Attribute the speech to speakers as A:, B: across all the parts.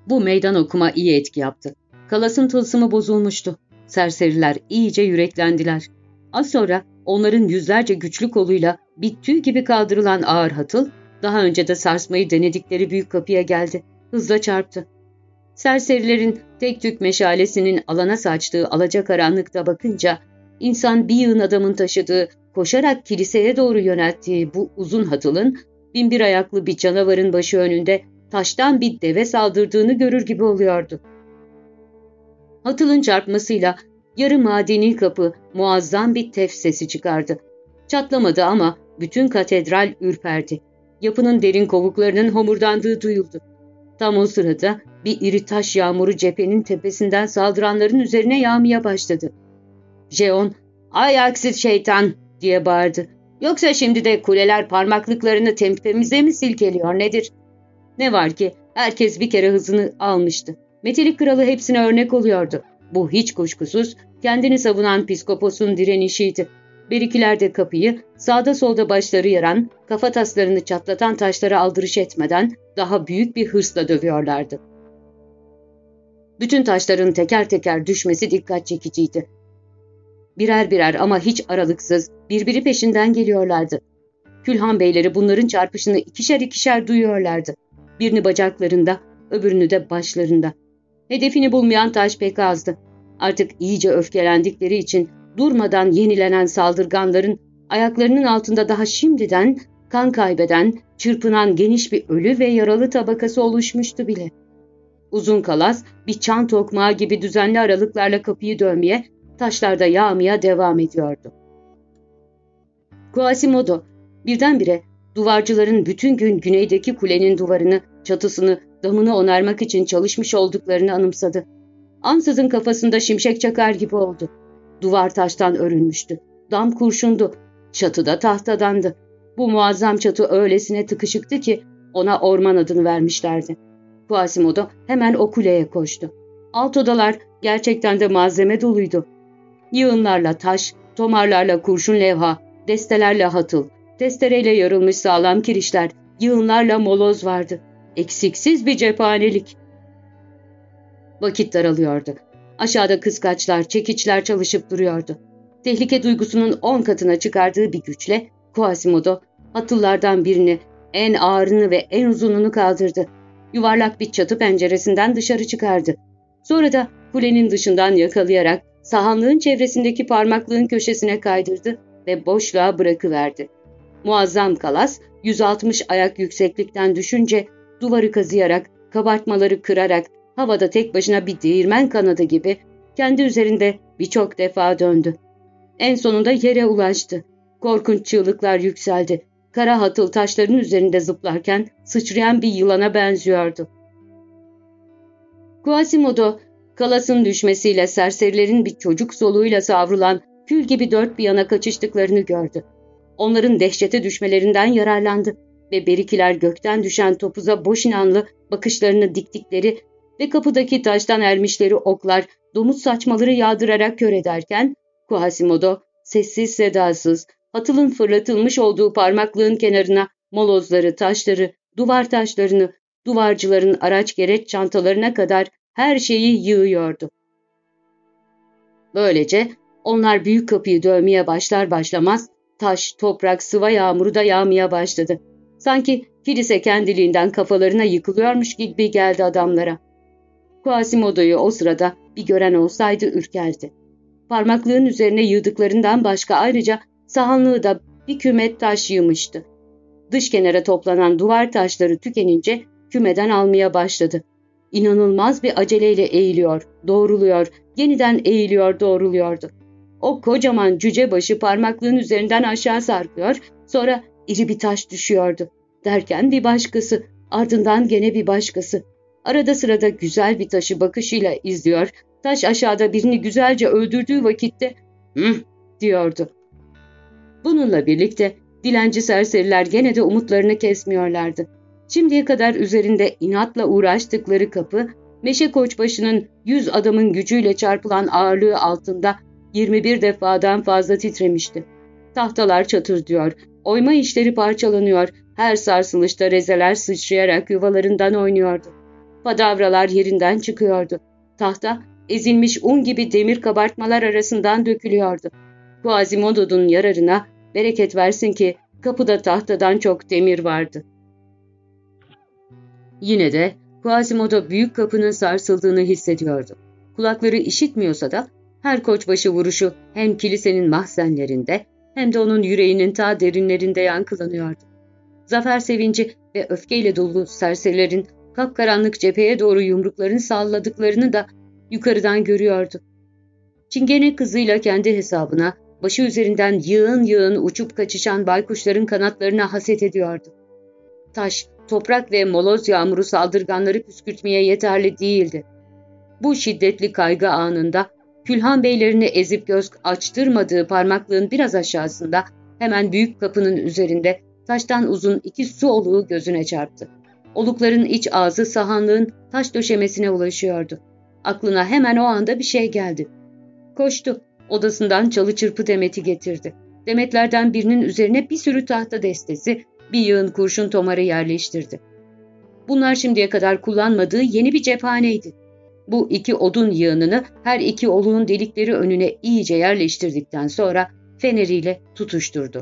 A: Bu meydan okuma iyi etki yaptı. Kalas'ın tılsımı bozulmuştu. Serseriler iyice yüreklendiler. Az sonra onların yüzlerce güçlü koluyla bir tüy gibi kaldırılan ağır hatıl, daha önce de sarsmayı denedikleri büyük kapıya geldi. Hızla çarptı. Serserilerin tek tük meşalesinin alana saçtığı alacakaranlıkta bakınca, insan bir yığın adamın taşıdığı, koşarak kiliseye doğru yönelttiği bu uzun hatılın, binbir ayaklı bir canavarın başı önünde taştan bir deve saldırdığını görür gibi oluyordu. Hatılın çarpmasıyla yarı madeni kapı muazzam bir tef sesi çıkardı. Çatlamadı ama bütün katedral ürperdi. Yapının derin kovuklarının homurdandığı duyuldu. Tam o sırada bir iri taş yağmuru cephenin tepesinden saldıranların üzerine yağmaya başladı. Jeon, "Ay aksiz şeytan!" diye bağırdı. "Yoksa şimdi de kuleler parmaklıklarını tepemize mi silkeliyor nedir?" Ne var ki herkes bir kere hızını almıştı. Metelik kralı hepsine örnek oluyordu. Bu hiç kuşkusuz kendini savunan piskoposun direnişiydi. Berikiler de kapıyı sağda solda başları yaran, kafa taslarını çatlatan taşlara aldırış etmeden daha büyük bir hırsla dövüyorlardı. Bütün taşların teker teker düşmesi dikkat çekiciydi. Birer birer ama hiç aralıksız birbiri peşinden geliyorlardı. Külhan beyleri bunların çarpışını ikişer ikişer duyuyorlardı. Birini bacaklarında, öbürünü de başlarında. Hedefini bulmayan taş pek azdı. Artık iyice öfkelendikleri için durmadan yenilenen saldırganların ayaklarının altında daha şimdiden kan kaybeden, çırpınan geniş bir ölü ve yaralı tabakası oluşmuştu bile. Uzun Kalas bir çan tokmağı gibi düzenli aralıklarla kapıyı dövmeye, taşlarda yağmaya devam ediyordu. Quasimodo birdenbire duvarcıların bütün gün güneydeki kulenin duvarını, çatısını, damını onarmak için çalışmış olduklarını anımsadı. Ansızın kafasında şimşek çakar gibi oldu. Duvar taştan örülmüştü. Dam kurşundu. Çatı da tahtadandı. Bu muazzam çatı öylesine tıkışıktı ki ona orman adını vermişlerdi. Quasimodo hemen o kuleye koştu. Alt odalar gerçekten de malzeme doluydu. Yığınlarla taş, tomarlarla kurşun levha, destelerle hatıl, testereyle yarılmış sağlam kirişler, yığınlarla moloz vardı. Eksiksiz bir cephanelik. Vakit daralıyordu. Aşağıda kıskaçlar, çekiçler çalışıp duruyordu. Tehlike duygusunun 10 katına çıkardığı bir güçle Quasimodo hatıllardan birini, en ağırını ve en uzununu kaldırdı. Yuvarlak bir çatı penceresinden dışarı çıkardı. Sonra da kulenin dışından yakalayarak sahanlığın çevresindeki parmaklığın köşesine kaydırdı ve boşluğa bırakıverdi. Muazzam Kalas 160 ayak yükseklikten düşünce duvarı kazıyarak, kabartmaları kırarak havada tek başına bir değirmen kanadı gibi kendi üzerinde birçok defa döndü. En sonunda yere ulaştı. Korkunç çığlıklar yükseldi. Kara hatıl taşların üzerinde zıplarken sıçrayan bir yılana benziyordu. Quasimodo, Kalas'ın düşmesiyle serserilerin bir çocuk soluğuyla savrulan kül gibi dört bir yana kaçıştıklarını gördü. Onların dehşete düşmelerinden yararlandı ve berikiler gökten düşen topuza boş inanlı bakışlarını diktikleri ve kapıdaki taştan ermişleri oklar, domuz saçmaları yağdırarak kör ederken, Quasimodo sessiz sedasız, hatılın fırlatılmış olduğu parmaklığın kenarına molozları, taşları, duvar taşlarını, duvarcıların araç gereç çantalarına kadar her şeyi yığıyordu. Böylece onlar büyük kapıyı dövmeye başlar başlamaz taş, toprak, sıva yağmuru da yağmaya başladı. Sanki kilise kendiliğinden kafalarına yıkılıyormuş gibi geldi adamlara. Quasimodo'yu o sırada bir gören olsaydı ürkerdi. Parmaklığın üzerine yığdıklarından başka ayrıca sahanlığı da bir küme taş yığmıştı. Dış kenara toplanan duvar taşları tükenince kümeden almaya başladı. İnanılmaz bir aceleyle eğiliyor, doğruluyor, yeniden eğiliyor, doğruluyordu. O kocaman cüce başı parmaklığın üzerinden aşağı sarkıyor, sonra iri bir taş düşüyordu. Derken bir başkası, ardından gene bir başkası. Arada sırada güzel bir taşı bakışıyla izliyor, taş aşağıda birini güzelce öldürdüğü vakitte diyordu. Bununla birlikte dilenci serseriler gene de umutlarını kesmiyorlardı. Şimdiye kadar üzerinde inatla uğraştıkları kapı, Meşe Koçbaşı'nın 100 adamın gücüyle çarpılan ağırlığı altında 21 defadan fazla titremişti. Tahtalar çatırdıyor, oyma işleri parçalanıyor, her sarsılışta rezeler sıçrayarak yuvalarından oynuyordu. Padavralar yerinden çıkıyordu. Tahta, ezilmiş un gibi demir kabartmalar arasından dökülüyordu. Quasimodo'nun yararına bereket versin ki kapıda tahtadan çok demir vardı. Yine de Quasimodo büyük kapının sarsıldığını hissediyordu. Kulakları işitmiyorsa da her koçbaşı vuruşu hem kilisenin mahzenlerinde hem de onun yüreğinin ta derinlerinde yankılanıyordu. Zafer sevinci ve öfkeyle dolu serserilerin kapkaranlık cepheye doğru yumruklarını salladıklarını da yukarıdan görüyordu. Çingene kızıyla kendi hesabına başı üzerinden yığın yığın uçup kaçışan baykuşların kanatlarına haset ediyordu. Taş, toprak ve moloz yağmuru saldırganları püskürtmeye yeterli değildi. Bu şiddetli kaygı anında Külhan beylerini ezip göz açtırmadığı parmaklığın biraz aşağısında hemen büyük kapının üzerinde taştan uzun 2 su oluğu gözüne çarptı. Olukların iç ağzı sahanlığın taş döşemesine ulaşıyordu. Aklına hemen o anda bir şey geldi. Koştu. Odasından çalı çırpı demeti getirdi. Demetlerden birinin üzerine bir sürü tahta destesi, bir yığın kurşun tomarı yerleştirdi. Bunlar şimdiye kadar kullanmadığı yeni bir cephaneydi. Bu 2 odun yığınını her 2 oluğun delikleri önüne iyice yerleştirdikten sonra feneriyle tutuşturdu.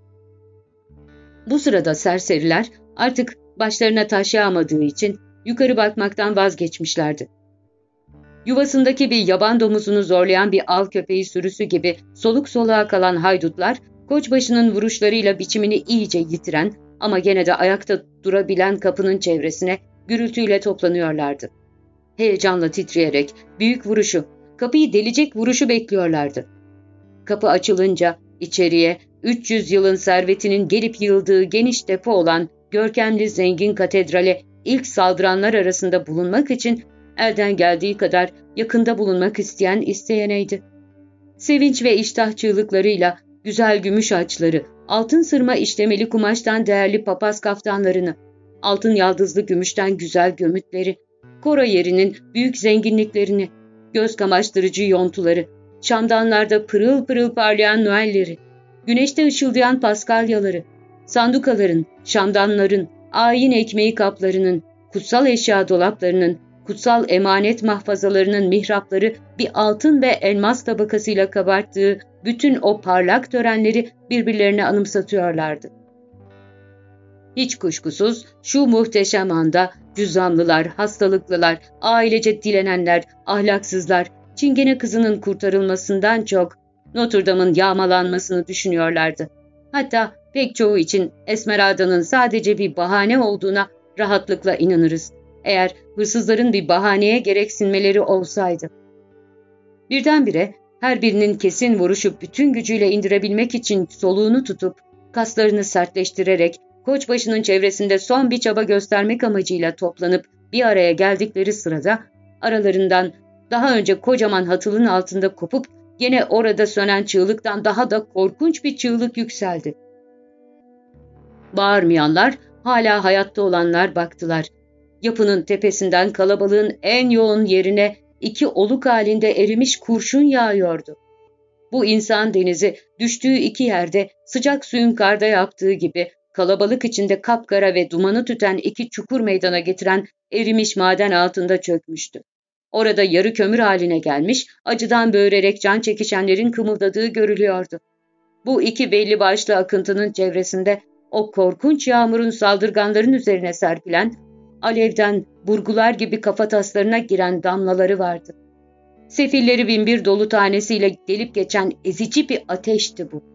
A: Bu sırada serseriler artık başlarına taş yağmadığı için yukarı bakmaktan vazgeçmişlerdi. Yuvasındaki bir yaban domuzunu zorlayan bir av köpeği sürüsü gibi soluk soluğa kalan haydutlar, koçbaşının vuruşlarıyla biçimini iyice yitiren ama gene de ayakta durabilen kapının çevresine gürültüyle toplanıyorlardı. Heyecanla titreyerek büyük vuruşu, kapıyı delecek vuruşu bekliyorlardı. Kapı açılınca içeriye 300 yılın servetinin gelip yığıldığı geniş depo olan görkemli zengin katedrale ilk saldıranlar arasında bulunmak için elden geldiği kadar yakında bulunmak isteyeneydi. Sevinç ve iştah çığlıklarıyla güzel gümüş haçları, altın sırma işlemeli kumaştan değerli papaz kaftanlarını, altın yaldızlı gümüşten güzel gömütleri, koro yerinin büyük zenginliklerini, göz kamaştırıcı yontuları, şamdanlarda pırıl pırıl parlayan noelleri, güneşte ışıldayan paskalyaları, sandukaların, şamdanların, ayin ekmeği kaplarının, kutsal eşya dolaplarının, kutsal emanet mahfazalarının mihrapları bir altın ve elmas tabakasıyla kabarttığı bütün o parlak törenleri birbirlerine anımsatıyorlardı. Hiç kuşkusuz şu muhteşem anda cüzzamlılar, hastalıklılar, ailece dilenenler, ahlaksızlar, Çingene kızının kurtarılmasından çok Notre Dame'ın yağmalanmasını düşünüyorlardı. Hatta pek çoğu için Esmeralda'nın sadece bir bahane olduğuna rahatlıkla inanırız. Eğer hırsızların bir bahaneye gereksinmeleri olsaydı. Birdenbire her birinin kesin vuruşu bütün gücüyle indirebilmek için soluğunu tutup, kaslarını sertleştirerek, koçbaşının çevresinde son bir çaba göstermek amacıyla toplanıp bir araya geldikleri sırada, aralarından daha önce kocaman hatılın altında kopup gene orada sönen çığlıktan daha da korkunç bir çığlık yükseldi. Bağırmayanlar, hala hayatta olanlar baktılar. Yapının tepesinden kalabalığın en yoğun yerine 2 oluk halinde erimiş kurşun yağıyordu. Bu insan denizi düştüğü 2 yerde sıcak suyun karda yaptığı gibi kalabalık içinde kapkara ve dumanı tüten 2 çukur meydana getiren erimiş maden altında çökmüştü. Orada yarı kömür haline gelmiş, acıdan böğürerek can çekişenlerin kımıldadığı görülüyordu. Bu 2 belli başlı akıntının çevresinde o korkunç yağmurun saldırganların üzerine serpilen, alevden burgular gibi kafataslarına giren damlaları vardı. Sefilleri binbir dolu tanesiyle gelip geçen ezici bir ateşti bu.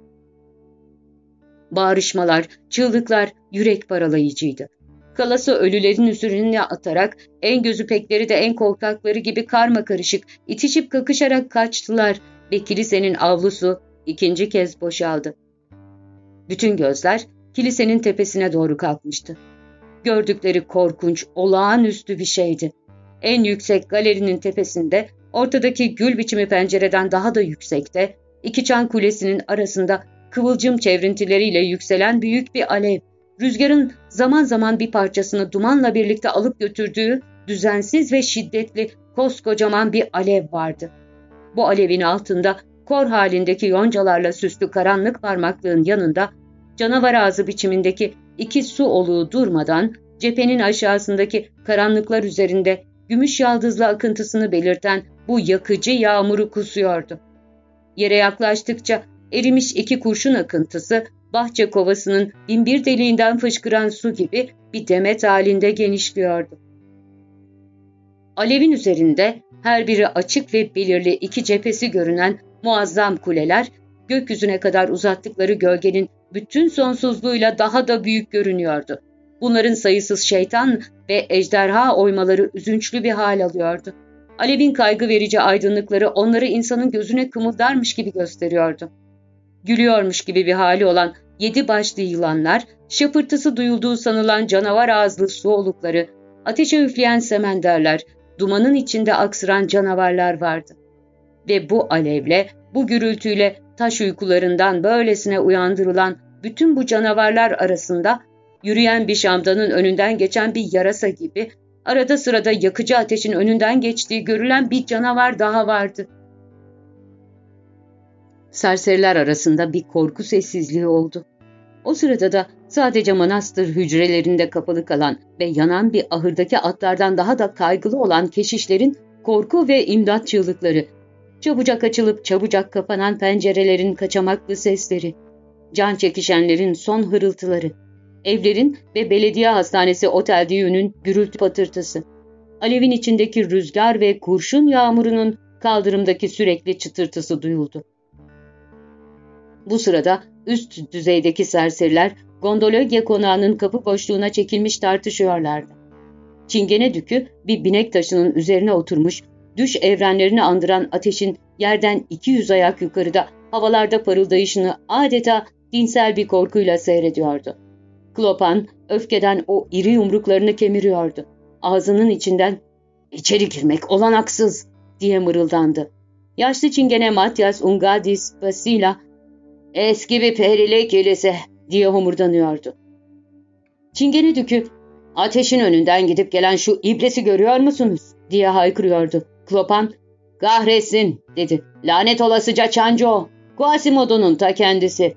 A: Bağırışmalar, çığlıklar yürek paralayıcıydı. Kalası ölülerin üzerine atarak en gözü pekleri de en korkakları gibi karmakarışık, itişip kakışarak kaçtılar ve kilisenin avlusu 2. kez boşaldı. Bütün gözler kilisenin tepesine doğru kalkmıştı. Gördükleri korkunç, olağanüstü bir şeydi. En yüksek galerinin tepesinde, ortadaki gül biçimi pencereden daha da yüksekte, 2 çan kulesinin arasında kıvılcım çevrintileriyle yükselen büyük bir alev, rüzgarın zaman zaman bir parçasını dumanla birlikte alıp götürdüğü düzensiz ve şiddetli koskocaman bir alev vardı. Bu alevin altında kor halindeki yoncalarla süslü karanlık parmaklığın yanında canavar ağzı biçimindeki 2 su oluğu durmadan cephenin aşağısındaki karanlıklar üzerinde gümüş yaldızlı akıntısını belirten bu yakıcı yağmuru kusuyordu. Yere yaklaştıkça erimiş 2 kurşun akıntısı, bahçe kovasının binbir deliğinden fışkıran su gibi bir demet halinde genişliyordu. Alevin üzerinde her biri açık ve belirli 2 cephesi görünen muazzam kuleler, gökyüzüne kadar uzattıkları gölgenin bütün sonsuzluğuyla daha da büyük görünüyordu. Bunların sayısız şeytan ve ejderha oymaları üzünçlü bir hal alıyordu. Alevin kaygı verici aydınlıkları onları insanın gözüne kımıldarmış gibi gösteriyordu. Gülüyormuş gibi bir hali olan 7 başlı yılanlar, şapırtısı duyulduğu sanılan canavar ağızlı su olukları, ateşe üfleyen semenderler, dumanın içinde aksıran canavarlar vardı. Ve bu alevle, bu gürültüyle taş uykularından böylesine uyandırılan bütün bu canavarlar arasında, yürüyen bir şamdanın önünden geçen bir yarasa gibi, arada sırada yakıcı ateşin önünden geçtiği görülen bir canavar daha vardı. Serseriler arasında bir korku sessizliği oldu. O sırada da sadece manastır hücrelerinde kapalı kalan ve yanan bir ahırdaki atlardan daha da kaygılı olan keşişlerin korku ve imdat çığlıkları, çabucak açılıp çabucak kapanan pencerelerin kaçamaklı sesleri, can çekişenlerin son hırıltıları, evlerin ve belediye hastanesi otel düğünün gürültü patırtısı, alevin içindeki rüzgar ve kurşun yağmurunun kaldırımdaki sürekli çıtırtısı duyuldu. Bu sırada üst düzeydeki serseriler Gondologya konağının kapı boşluğuna çekilmiş tartışıyorlardı. Çingene Dükü bir binek taşının üzerine oturmuş, düş evrenlerini andıran ateşin yerden 200 ayak yukarıda havalarda parıldayışını adeta dinsel bir korkuyla seyrediyordu. Klopan öfkeden o iri yumruklarını kemiriyordu. Ağzının içinden "İçeri girmek olanaksız!" diye mırıldandı. Yaşlı çingene Matyas Ungadis Basila "Eski bir perili kilise!" diye homurdanıyordu. Çingene Dükü "Ateşin önünden gidip gelen şu iblisi görüyor musunuz?" diye haykırıyordu. Klopan "Kahretsin!" dedi. "Lanet olasıca çancı o! Quasimodo'nun ta kendisi!"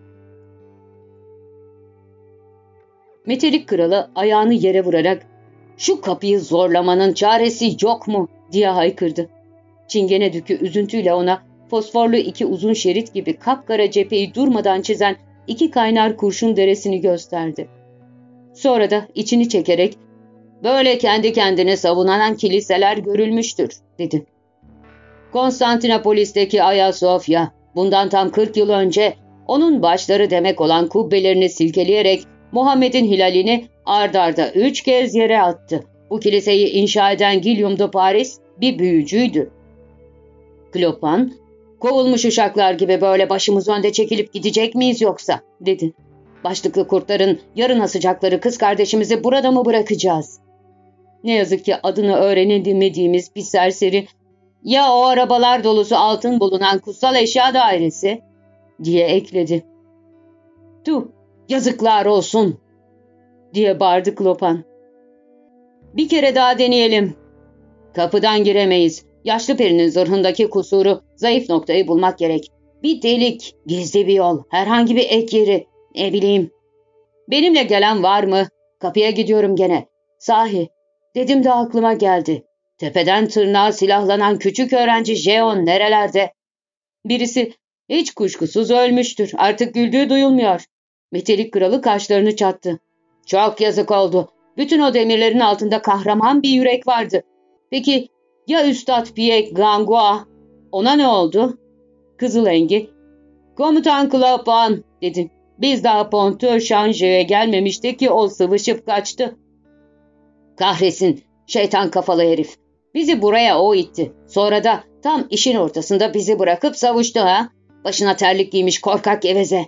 A: Metelik kralı ayağını yere vurarak "Şu kapıyı zorlamanın çaresi yok mu?" diye haykırdı. Çingene Dükü üzüntüyle ona fosforlu 2 uzun şerit gibi kapkara cepheyi durmadan çizen 2 kaynar kurşun deresini gösterdi. Sonra da içini çekerek "Böyle kendi kendine savunan kiliseler görülmüştür," dedi. Konstantinopolis'teki Ayasofya, bundan tam 40 yıl önce onun başları demek olan kubbelerini silkeleyerek Muhammed'in hilalini ard arda 3 kez yere attı. Bu kiliseyi inşa eden Guillaume de Paris bir büyücüydü. Klopan, "Kovulmuş uşaklar gibi böyle başımız önde çekilip gidecek miyiz yoksa?" dedi. "Başlıklı kurtların yarın asacakları kız kardeşimizi burada mı bırakacağız?" Ne yazık ki adını öğrenemediğimiz bir serseri, "Ya o arabalar dolusu altın bulunan kutsal eşya dairesi?" diye ekledi. "Tuh, yazıklar olsun!" diye bağırdı Klopan. "Bir kere daha deneyelim." "Kapıdan giremeyiz. Yaşlı perinin zırhındaki kusuru, zayıf noktayı bulmak gerek. Bir delik, gizli bir yol, herhangi bir ek yeri, ne bileyim." "Benimle gelen var mı? Kapıya gidiyorum gene. Sahi, dedim de aklıma geldi. Tepeden tırnağa silahlanan küçük öğrenci Jeon nerelerde?" Birisi, "Hiç kuşkusuz ölmüştür. Artık güldüğü duyulmuyor." Metelik kralı kaşlarını çattı. "Çok yazık oldu. Bütün o demirlerin altında kahraman bir yürek vardı. Peki ya Üstad Pierre Gangua? Ona ne oldu?" Kızılengi, "Komutan Klopan," dedi. "Biz daha Ponteux-Changer'e gelmemiştik ki o sıvışıp kaçtı." "Kahretsin, şeytan kafalı herif. Bizi buraya o itti. Sonra da tam işin ortasında bizi bırakıp savuştu ha? Başına terlik giymiş korkak geveze."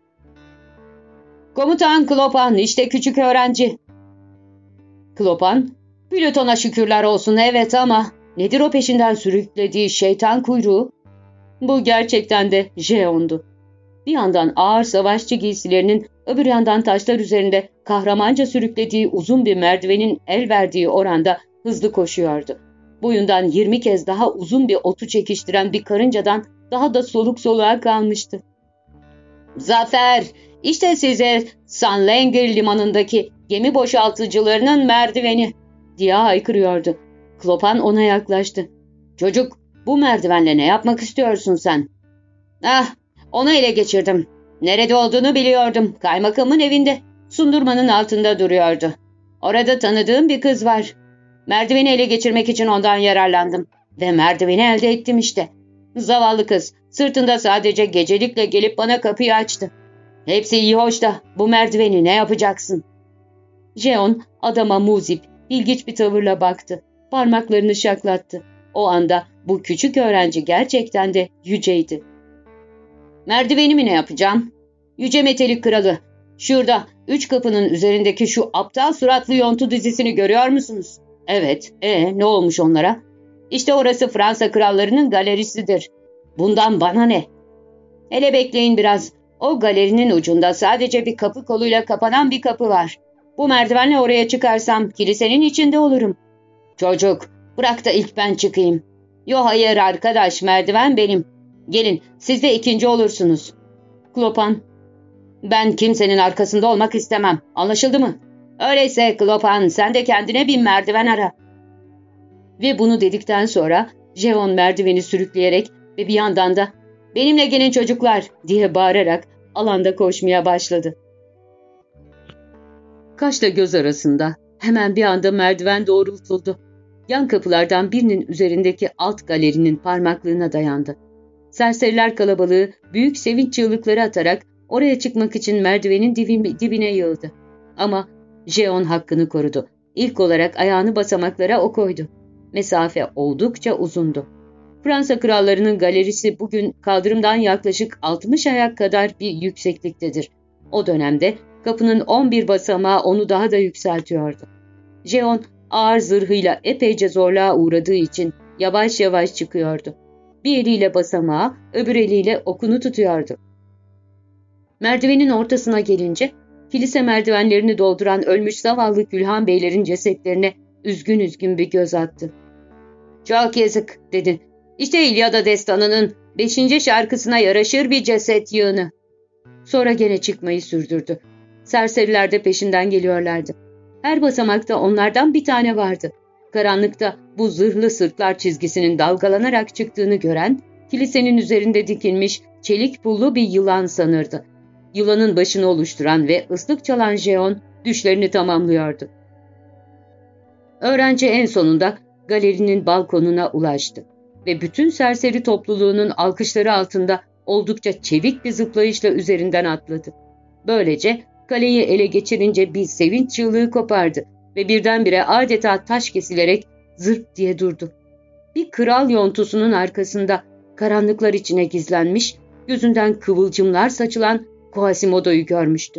A: "Komutan Klopan, işte küçük öğrenci." Klopan, "Plüton'a şükürler olsun evet ama nedir o peşinden sürüklediği şeytan kuyruğu?" Bu gerçekten de Jeon'du. Bir yandan ağır savaşçı giysilerinin, öbür yandan taşlar üzerinde kahramanca sürüklediği uzun bir merdivenin el verdiği oranda hızlı koşuyordu. Boyundan 20 kez daha uzun bir otu çekiştiren bir karıncadan daha da soluk soluğa kalmıştı. "Zafer! İşte size Sanlengir limanındaki Gemi boşaltıcılarının merdiveni diye haykırıyordu. Klopan ona yaklaştı. Çocuk, bu merdivenle ne yapmak istiyorsun sen? Ah, onu ele geçirdim. Nerede olduğunu biliyordum. Kaymakamın evinde. Sundurmanın altında duruyordu. Orada tanıdığım bir kız var. Merdiveni ele geçirmek için ondan yararlandım. Ve merdiveni elde ettim işte. Zavallı kız sırtında sadece gecelikle gelip bana kapıyı açtı. Hepsi iyi hoş da bu merdiveni ne yapacaksın? Jeon adama muzip, ilginç bir tavırla baktı. Parmaklarını şaklattı. O anda bu küçük öğrenci gerçekten de yüceydi. Merdivenimi ne yapacağım? Yüce Metelik Kralı. Şurada 3 kapının üzerindeki şu aptal suratlı yontu dizisini görüyor musunuz? Evet, ne olmuş onlara? İşte orası Fransa krallarının galerisidir. Bundan bana ne? Hele bekleyin biraz. O galerinin ucunda sadece bir kapı koluyla kapanan bir kapı var. Bu merdivenle oraya çıkarsam kilisenin içinde olurum. Çocuk, bırak da ilk ben çıkayım. Yo hayır arkadaş, merdiven benim. Gelin, siz de ikinci olursunuz. Klopan, ben kimsenin arkasında olmak istemem. Anlaşıldı mı? Öyleyse Klopan, sen de kendine bir merdiven ara. Ve bunu dedikten sonra Jeon merdiveni sürükleyerek ve bir yandan da "Benimle gelin çocuklar" diye bağırarak alanda koşmaya başladı. Kaşla göz arasında hemen bir anda merdiven doğrultuldu. Yan kapılardan birinin üzerindeki alt galerinin parmaklığına dayandı. Serseriler kalabalığı büyük sevinç çığlıkları atarak oraya çıkmak için merdivenin dibine yığıldı. Ama Jeon hakkını korudu. İlk olarak ayağını basamaklara o koydu. Mesafe oldukça uzundu. Fransa krallarının galerisi bugün kaldırımdan yaklaşık 60 ayak kadar bir yüksekliktedir. O dönemde kapının 11 basamağı onu daha da yükseltiyordu. Jeon ağır zırhıyla epeyce zorluğa uğradığı için yavaş yavaş çıkıyordu. Bir eliyle basamağı, öbür eliyle okunu tutuyordu. Merdivenin ortasına gelince kilise merdivenlerini dolduran ölmüş zavallı Külhan beylerin cesetlerine üzgün üzgün bir göz attı. "Çok yazık" dedi. "İşte İlyada destanının 5. şarkısına yaraşır bir ceset yığını." Sonra gene çıkmayı sürdürdü. Serseriler de peşinden geliyorlardı. Her basamakta onlardan bir tane vardı. Karanlıkta bu zırhlı sırtlar çizgisinin dalgalanarak çıktığını gören, kilisenin üzerinde dikilmiş çelik pullu bir yılan sanırdı. Yılanın başını oluşturan ve ıslık çalan Jeon düşlerini tamamlıyordu. Öğrenci en sonunda galerinin balkonuna ulaştı ve bütün serseri topluluğunun alkışları altında oldukça çevik bir zıplayışla üzerinden atladı. Böylece kaleyi ele geçirince bir sevinç çığlığı kopardı ve birdenbire adeta taş kesilerek zırt diye durdu. Bir kral yontusunun arkasında karanlıklar içine gizlenmiş, gözünden kıvılcımlar saçılan Quasimodo'yu görmüştü.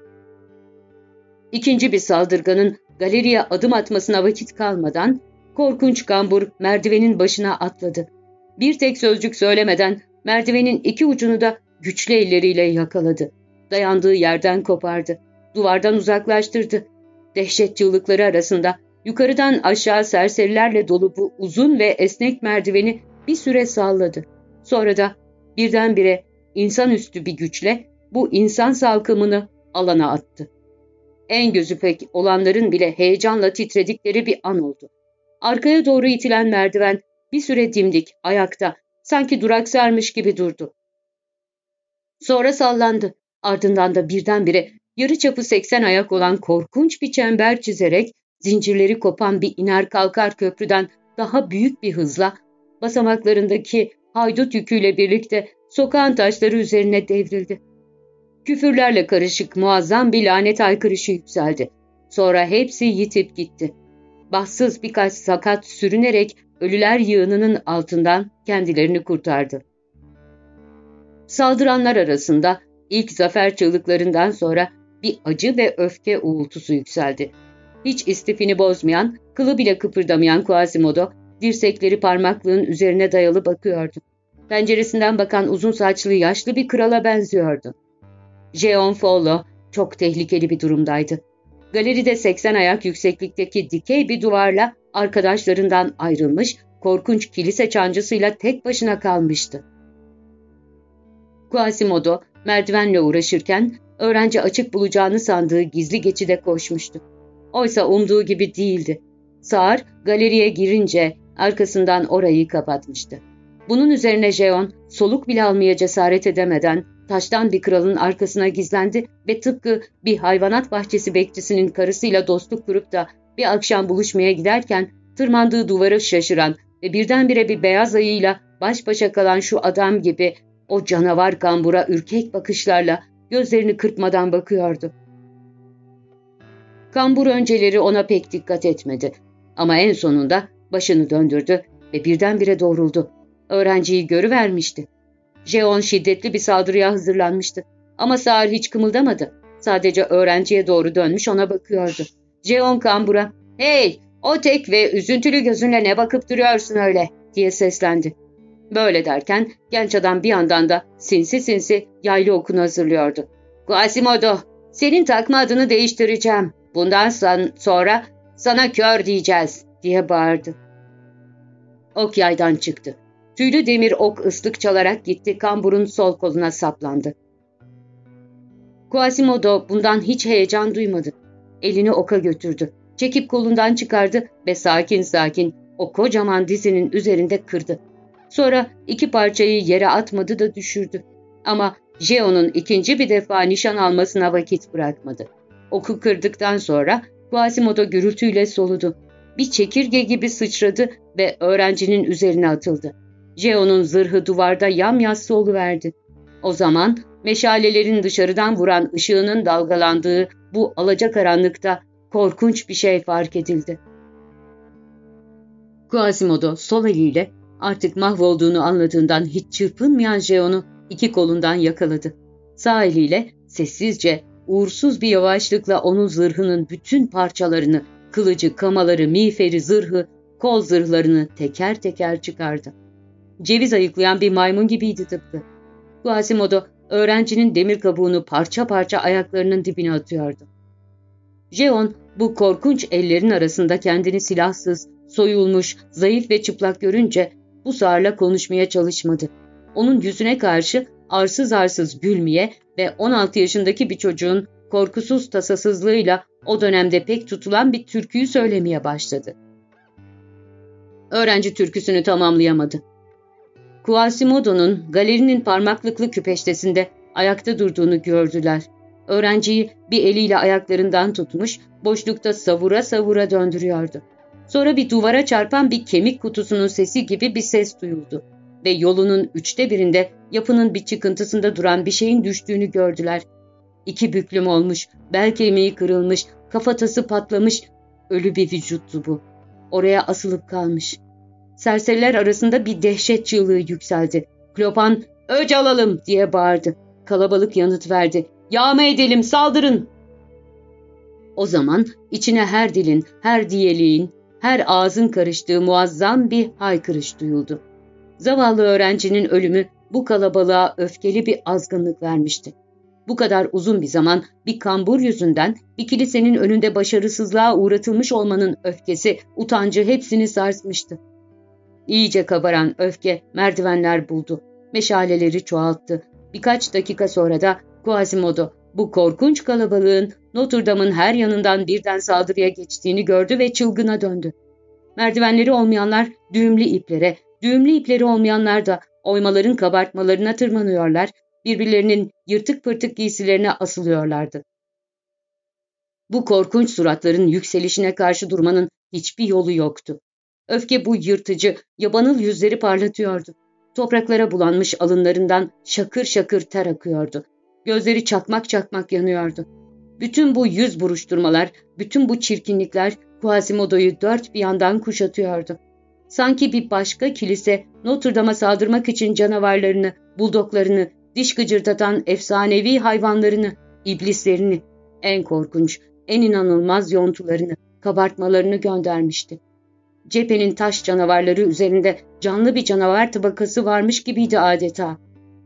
A: İkinci bir saldırganın galeriye adım atmasına vakit kalmadan korkunç kambur merdivenin başına atladı. Bir tek sözcük söylemeden merdivenin iki ucunu da güçlü elleriyle yakaladı. Dayandığı yerden kopardı. Duvardan uzaklaştırdı. Dehşet çığlıkları arasında yukarıdan aşağı serserilerle dolu bu uzun ve esnek merdiveni bir süre salladı. Sonra da birdenbire insanüstü bir güçle bu insan salkımını alana attı. En gözü pek olanların bile heyecanla titredikleri bir an oldu. Arkaya doğru itilen merdiven bir süre dimdik, ayakta, sanki duraksarmış gibi durdu. Sonra sallandı. Ardından da birdenbire yarıçapı 80 ayak olan korkunç bir çember çizerek zincirleri kopan bir iner kalkar köprüden daha büyük bir hızla basamaklarındaki haydut yüküyle birlikte sokağın taşları üzerine devrildi. Küfürlerle karışık muazzam bir lanet haykırışı yükseldi. Sonra hepsi yitip gitti. Bahtsız birkaç sakat sürünerek ölüler yığınının altından kendilerini kurtardı. Saldıranlar arasında ilk zafer çığlıklarından sonra bir acı ve öfke uğultusu yükseldi. Hiç istifini bozmayan, kılı bile kıpırdamayan Quasimodo, dirsekleri parmaklığın üzerine dayalı bakıyordu. Penceresinden bakan uzun saçlı yaşlı bir krala benziyordu. Jeon Follo çok tehlikeli bir durumdaydı. Galeride 80 ayak yükseklikteki dikey bir duvarla arkadaşlarından ayrılmış, korkunç kilise çancısıyla tek başına kalmıştı. Quasimodo merdivenle uğraşırken Öğrenci açık bulacağını sandığı gizli geçide koşmuştu. Oysa umduğu gibi değildi. Sağır galeriye girince arkasından orayı kapatmıştı. Bunun üzerine Jeon soluk bile almaya cesaret edemeden taştan bir kralın arkasına gizlendi ve tıpkı bir hayvanat bahçesi bekçisinin karısıyla dostluk kurup da bir akşam buluşmaya giderken tırmandığı duvara şaşıran ve birdenbire bir beyaz ayıyla baş başa kalan şu adam gibi o canavar kambura ürkek bakışlarla gözlerini kırpmadan bakıyordu. Kambur önceleri ona pek dikkat etmedi ama en sonunda başını döndürdü ve birdenbire doğruldu. Öğrenciyi görüvermişti. Jeon şiddetli bir saldırıya hazırlanmıştı ama Sağır hiç kımıldamadı. Sadece öğrenciye doğru dönmüş ona bakıyordu. Jeon Kambur'a "Hey, o tek ve üzüntülü gözünle ne bakıp duruyorsun öyle?" diye seslendi. Böyle derken genç adam bir yandan da sinsi sinsi yaylı okunu hazırlıyordu. "Quasimodo, senin takma adını değiştireceğim. Bundan sonra sana kör diyeceğiz," diye bağırdı. Ok yaydan çıktı. Tüylü demir ok ıslık çalarak gitti, kamburun sol koluna saplandı. Quasimodo bundan hiç heyecan duymadı. Elini oka götürdü. Çekip kolundan çıkardı ve sakin sakin o kocaman dizinin üzerinde kırdı. Sonra iki parçayı yere atmadı da düşürdü. Ama Jeon'un ikinci bir defa nişan almasına vakit bırakmadı. Oku kırdıktan sonra Quasimodo gürültüyle soludu. Bir çekirge gibi sıçradı ve öğrencinin üzerine atıldı. Jeon'un zırhı duvarda yamyassı oluverdi. O zaman meşalelerin dışarıdan vuran ışığının dalgalandığı bu alacakaranlıkta korkunç bir şey fark edildi. Quasimodo sol eliyle artık mahvolduğunu anladığından hiç çırpınmayan Jeon'u iki kolundan yakaladı. Sağ eliyle sessizce, uğursuz bir yavaşlıkla onun zırhının bütün parçalarını, kılıcı, kamaları, miğferi, zırhı, kol zırhlarını teker teker çıkardı. Ceviz ayıklayan bir maymun gibiydi tıpkı. Quasimodo öğrencinin demir kabuğunu parça parça ayaklarının dibine atıyordu. Jeon bu korkunç ellerin arasında kendini silahsız, soyulmuş, zayıf ve çıplak görünce bu sağırla konuşmaya çalışmadı. Onun yüzüne karşı arsız arsız gülmeye ve 16 yaşındaki bir çocuğun korkusuz tasasızlığıyla o dönemde pek tutulan bir türküyü söylemeye başladı. Öğrenci türküsünü tamamlayamadı. Quasimodo'nun galerinin parmaklıklı küpeştesinde ayakta durduğunu gördüler. Öğrenciyi bir eliyle ayaklarından tutmuş, boşlukta savura savura döndürüyordu. Sonra bir duvara çarpan bir kemik kutusunun sesi gibi bir ses duyuldu ve yolunun 1/3'ünde yapının bir çıkıntısında duran bir şeyin düştüğünü gördüler. İki büklüm olmuş, bel kemiği kırılmış, kafatası patlamış, ölü bir vücuttu bu. Oraya asılıp kalmış. Serseriler arasında bir dehşet çığlığı yükseldi. Klopan, "Öc alalım," diye bağırdı. Kalabalık yanıt verdi. "Yağma edelim, saldırın." O zaman içine her dilin, her diyeliğin, her ağzın karıştığı muazzam bir haykırış duyuldu. Zavallı öğrencinin ölümü bu kalabalığa öfkeli bir azgınlık vermişti. Bu kadar uzun bir zaman bir kambur yüzünden bir kilisenin önünde başarısızlığa uğratılmış olmanın öfkesi, utancı hepsini sarsmıştı. İyice kabaran öfke merdivenler buldu. Meşaleleri çoğalttı. Birkaç dakika sonra da Quasimodo bu korkunç kalabalığın Notre Dame'ın her yanından birden saldırıya geçtiğini gördü ve çılgına döndü. Merdivenleri olmayanlar düğümlü iplere, düğümlü ipleri olmayanlar da oymaların kabartmalarına tırmanıyorlar, birbirlerinin yırtık pırtık giysilerine asılıyorlardı. Bu korkunç suratların yükselişine karşı durmanın hiçbir yolu yoktu. Öfke bu yırtıcı, yabanıl yüzleri parlatıyordu. Topraklara bulanmış alınlarından şakır şakır ter akıyordu. Gözleri çakmak çakmak yanıyordu. Bütün bu yüz buruşturmalar, bütün bu çirkinlikler Quasimodo'yu dört bir yandan kuşatıyordu. Sanki bir başka kilise Notre Dame'a saldırmak için canavarlarını, buldoklarını, diş gıcırdatan efsanevi hayvanlarını, iblislerini, en korkunç, en inanılmaz yontularını, kabartmalarını göndermişti. Cephenin taş canavarları üzerinde canlı bir canavar tabakası varmış gibiydi adeta.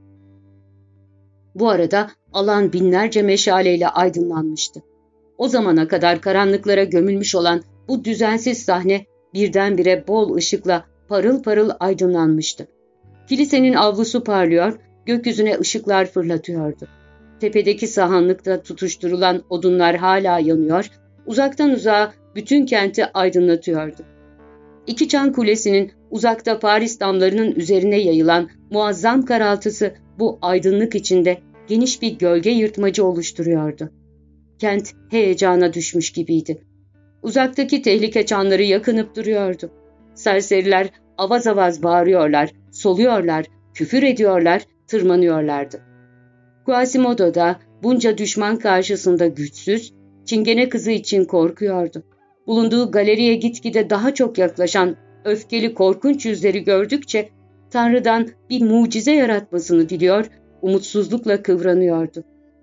A: Bu arada alan binlerce meşaleyle aydınlanmıştı. O zamana kadar karanlıklara gömülmüş olan bu düzensiz sahne birdenbire bol ışıkla parıl parıl aydınlanmıştı. Kilisenin avlusu parlıyor, gökyüzüne ışıklar fırlatıyordu. Tepedeki sahanlıkta tutuşturulan odunlar hala yanıyor, uzaktan uzağa bütün kenti aydınlatıyordu. İki çan kulesinin uzakta Paris damlarının üzerine yayılan muazzam karaltısı bu aydınlık içinde geniş bir gölge yırtmacı oluşturuyordu. Kent heyecana düşmüş gibiydi. Uzaktaki tehlike çanları yakınıp duruyordu. Serseriler avaz avaz bağırıyorlar, soluyorlar, küfür ediyorlar, tırmanıyorlardı. Quasimodo da bunca düşman karşısında güçsüz, Çingene kızı için korkuyordu. Bulunduğu galeriye gitgide daha çok yaklaşan öfkeli korkunç yüzleri gördükçe Tanrı'dan bir mucize yaratmasını diliyor, umutsuzlukla kıvranıyordu.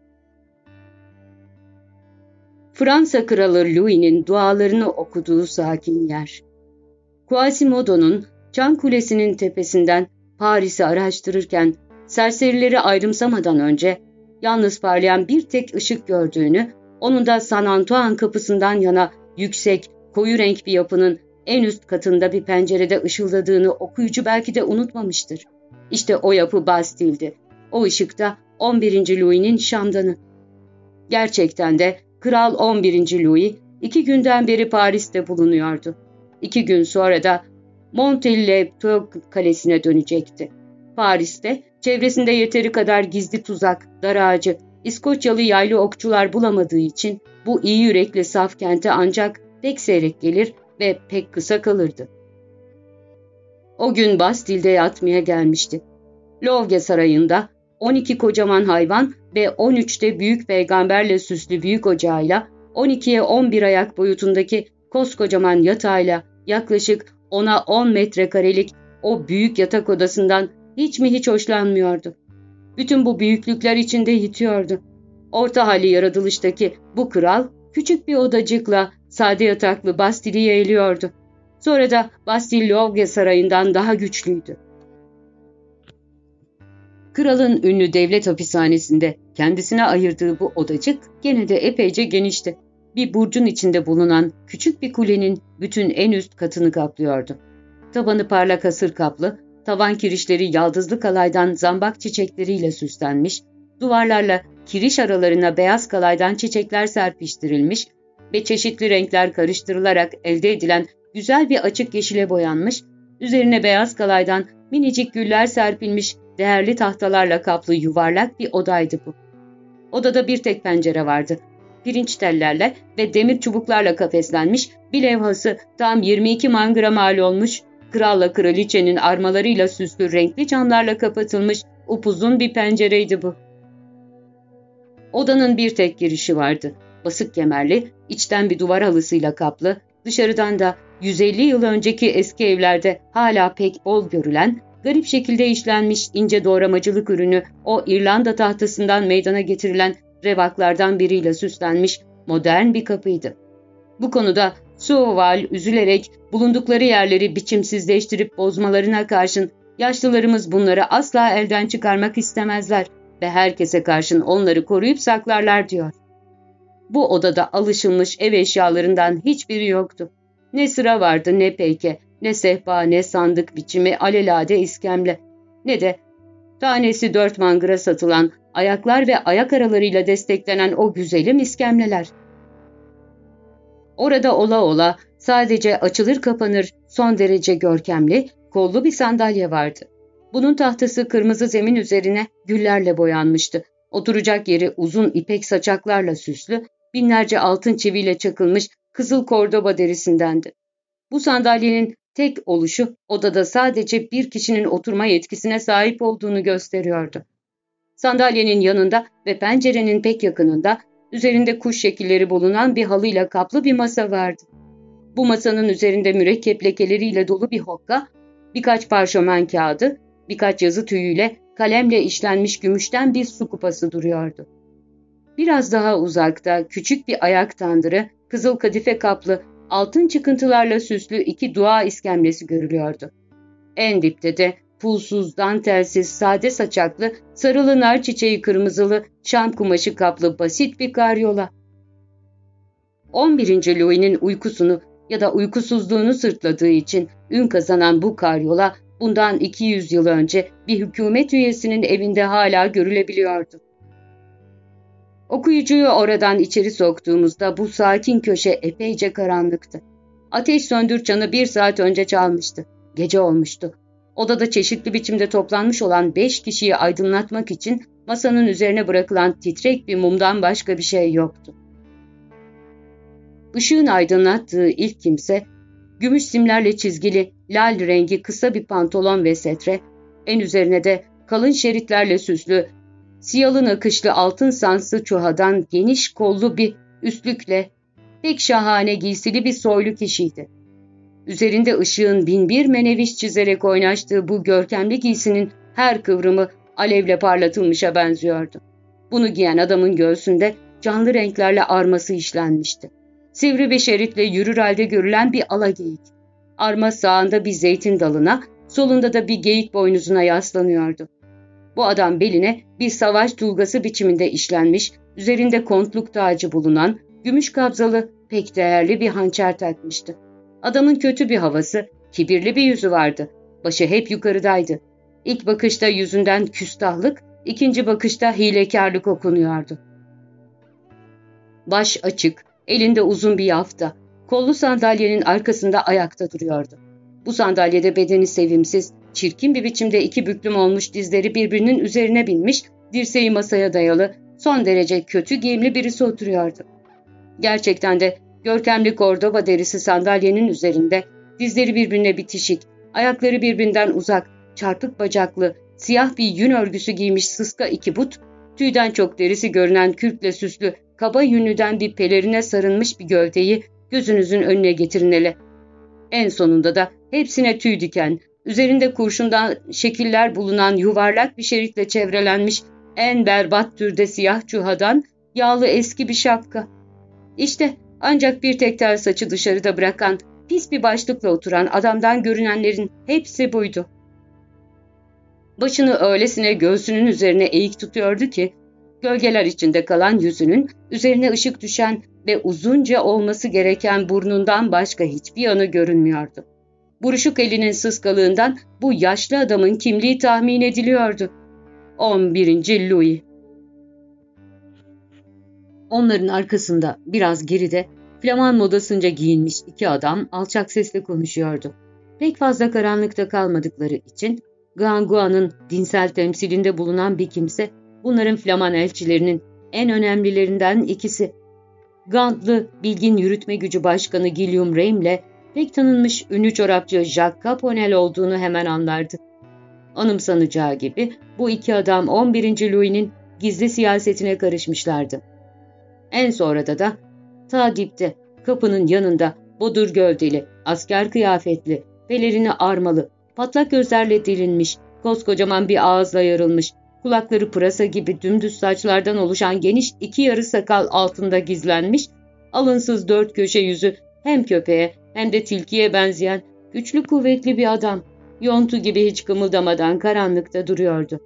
A: Fransa Kralı Louis'nin dualarını okuduğu sakin yer. Quasimodo'nun Çan Kulesi'nin tepesinden Paris'i araştırırken serserileri ayrımsamadan önce yalnız parlayan bir tek ışık gördüğünü, onun da Saint Antoine kapısından yana yüksek, koyu renk bir yapının en üst katında bir pencerede ışıldadığını okuyucu belki de unutmamıştır. İşte o yapı Bastille'di. O ışıkta 11. Louis'nin şamdanı. Gerçekten de Kral 11. Louis 2 günden beri Paris'te bulunuyordu. 2 gün sonra da Montague Kalesi'ne dönecekti. Paris'te çevresinde yeteri kadar gizli tuzak, dar ağacı, İskoçyalı yaylı okçular bulamadığı için bu iyi yürekli saf kente ancak pek seyrek gelir ve pek kısa kalırdı. O gün Bastille'de yatmaya gelmişti. Louvre Sarayı'nda 12 kocaman hayvan ve 13'te büyük peygamberle süslü büyük ocağıyla 12'ye 11 ayak boyutundaki koskocaman yatağıyla yaklaşık 10'a 10 metrekarelik o büyük yatak odasından hiç mi hiç hoşlanmıyordu. Bütün bu büyüklükler içinde yitiyordu. Orta hali yaratılıştaki bu kral küçük bir odacıkla sade yataklı Bastille'i yeğliyordu. Sonra da Bastille Louvre Sarayı'ndan daha güçlüydü. Kralın ünlü devlet hapishanesinde kendisine ayırdığı bu odacık gene de epeyce genişti. Bir burcun içinde bulunan küçük bir kulenin bütün en üst katını kaplıyordu. Tabanı parlak hasır kaplı, tavan kirişleri yaldızlı kalaydan zambak çiçekleriyle süslenmiş, duvarlarla kiriş aralarına beyaz kalaydan çiçekler serpiştirilmiş ve çeşitli renkler karıştırılarak elde edilen güzel bir açık yeşile boyanmış, üzerine beyaz kalaydan minicik güller serpilmiş değerli tahtalarla kaplı yuvarlak bir odaydı bu. Odada bir tek pencere vardı. Pirinç tellerle ve demir çubuklarla kafeslenmiş bir levhası tam 22 mangra mal olmuş, kralla kraliçenin armalarıyla süslü renkli camlarla kapatılmış upuzun bir pencereydi bu. Odanın bir tek girişi vardı. Basık kemerli, içten bir duvar halısıyla kaplı, dışarıdan da 150 yıl önceki eski evlerde hala pek bol görülen, garip şekilde işlenmiş ince doğramacılık ürünü o İrlanda tahtasından meydana getirilen revaklardan biriyle süslenmiş modern bir kapıydı. Bu konuda Suval üzülerek bulundukları yerleri biçimsizleştirip bozmalarına karşın yaşlılarımız bunları asla elden çıkarmak istemezler ve herkese karşın onları koruyup saklarlar diyor. Bu odada alışılmış ev eşyalarından hiçbiri yoktu. Ne sıra vardı ne peyke, ne sehpa ne sandık biçimi alelade iskemle, ne de tanesi 4 mangra satılan ayaklar ve ayak aralarıyla desteklenen o güzelim iskemleler. Orada ola ola sadece açılır kapanır son derece görkemli, kollu bir sandalye vardı. Bunun tahtası kırmızı zemin üzerine güllerle boyanmıştı. Oturacak yeri uzun ipek saçaklarla süslü, binlerce altın çiviyle çakılmış kızıl kordoba derisindendi. Bu sandalyenin tek oluşu odada sadece bir kişinin oturma yetkisine sahip olduğunu gösteriyordu. Sandalyenin yanında ve pencerenin pek yakınında üzerinde kuş şekilleri bulunan bir halıyla kaplı bir masa vardı. Bu masanın üzerinde mürekkep lekeleriyle dolu bir hokka, birkaç parşömen kağıdı, birkaç yazı tüyüyle kalemle işlenmiş gümüşten bir su kupası duruyordu. Biraz daha uzakta küçük bir ayak tandırı, kızıl kadife kaplı, altın çıkıntılarla süslü 2 dua iskemlesi görülüyordu. En dipte de pulsuz, dantelsiz, sade saçaklı, sarılı nar çiçeği kırmızılı, şam kumaşı kaplı basit bir karyola. 11. Louis'nin uykusunu ya da uykusuzluğunu sırtladığı için ün kazanan bu karyola, bundan 200 yıl önce bir hükümet üyesinin evinde hala görülebiliyordu. Okuyucuyu oradan içeri soktuğumuzda bu sakin köşe epeyce karanlıktı. Ateş söndür çanı 1 saat önce çalmıştı. Gece olmuştu. Odada çeşitli biçimde toplanmış olan 5 kişiyi aydınlatmak için masanın üzerine bırakılan titrek bir mumdan başka bir şey yoktu. Işığın aydınlattığı ilk kimse, gümüş simlerle çizgili, lal rengi kısa bir pantolon ve setre, en üzerine de kalın şeritlerle süslü, siyalın akışlı altın sanslı çuhadan geniş kollu bir üstlükle pek şahane giysili bir soylu kişiydi. Üzerinde ışığın binbir meneviş çizerek oynaştığı bu görkemli giysinin her kıvrımı alevle parlatılmışa benziyordu. Bunu giyen adamın göğsünde canlı renklerle arması işlenmişti. Sivri bir şeritle yürür halde görülen bir alageyik. Arma sağında bir zeytin dalına, solunda da bir geyik boynuzuna yaslanıyordu. Bu adam beline bir savaş tulgası biçiminde işlenmiş, üzerinde kontluk tacı bulunan, gümüş kabzalı, pek değerli bir hançer takmıştı. Adamın kötü bir havası, kibirli bir yüzü vardı. Başı hep yukarıdaydı. İlk bakışta yüzünden küstahlık, ikinci bakışta hilekarlık okunuyordu. Baş açık, elinde uzun bir yafta, kollu sandalyenin arkasında ayakta duruyordu. Bu sandalyede bedeni sevimsiz, çirkin bir biçimde 2 büklüm olmuş dizleri birbirinin üzerine binmiş, dirseği masaya dayalı, son derece kötü giyimli birisi oturuyordu. Gerçekten de görkemli Kordoba derisi sandalyenin üzerinde, dizleri birbirine bitişik, ayakları birbirinden uzak, çarpık bacaklı, siyah bir yün örgüsü giymiş sıska 2 but, tüyden çok derisi görünen kürkle süslü, kaba yünlüden bir pelerine sarılmış bir gövdeyi gözünüzün önüne getirin hele. En sonunda da hepsine tüy diken, üzerinde kurşundan şekiller bulunan yuvarlak bir şeritle çevrelenmiş en berbat türde siyah çuhadan yağlı eski bir şapka. İşte ancak bir tek tel saçı dışarıda bırakan, pis bir başlıkla oturan adamdan görünenlerin hepsi buydu. Başını öylesine göğsünün üzerine eğik tutuyordu ki, gölgeler içinde kalan yüzünün üzerine ışık düşen ve uzunca olması gereken burnundan başka hiçbir yanı görünmüyordu. Buruşuk elinin sıskalığından bu yaşlı adamın kimliği tahmin ediliyordu. 11. Louis. Onların arkasında, biraz geride, Flaman modasınca giyinmiş 2 adam alçak sesle konuşuyordu. Pek fazla karanlıkta kalmadıkları için, Gangua'nın dinsel temsilinde bulunan bir kimse, bunların Flaman elçilerinin en önemlilerinden ikisi. Gantlı, bilgin yürütme gücü başkanı Guillaume Reim'le pek tanınmış ünlü çorapçı Jacques Caponel olduğunu hemen anlardı. Anımsanacağı gibi bu 2 adam 11. Louis'nin gizli siyasetine karışmışlardı. En sonra da ta dipte, kapının yanında, bodur gövdeli, asker kıyafetli, pelerini armalı, patlak gözlerle dilinmiş, koskocaman bir ağızla yarılmış, kulakları pırasa gibi dümdüz saçlardan oluşan geniş 2 yarı sakal altında gizlenmiş, alınsız 4 köşe yüzü hem köpeğe hem de tilkiye benzeyen güçlü kuvvetli bir adam, yontu gibi hiç kımıldamadan karanlıkta duruyordu.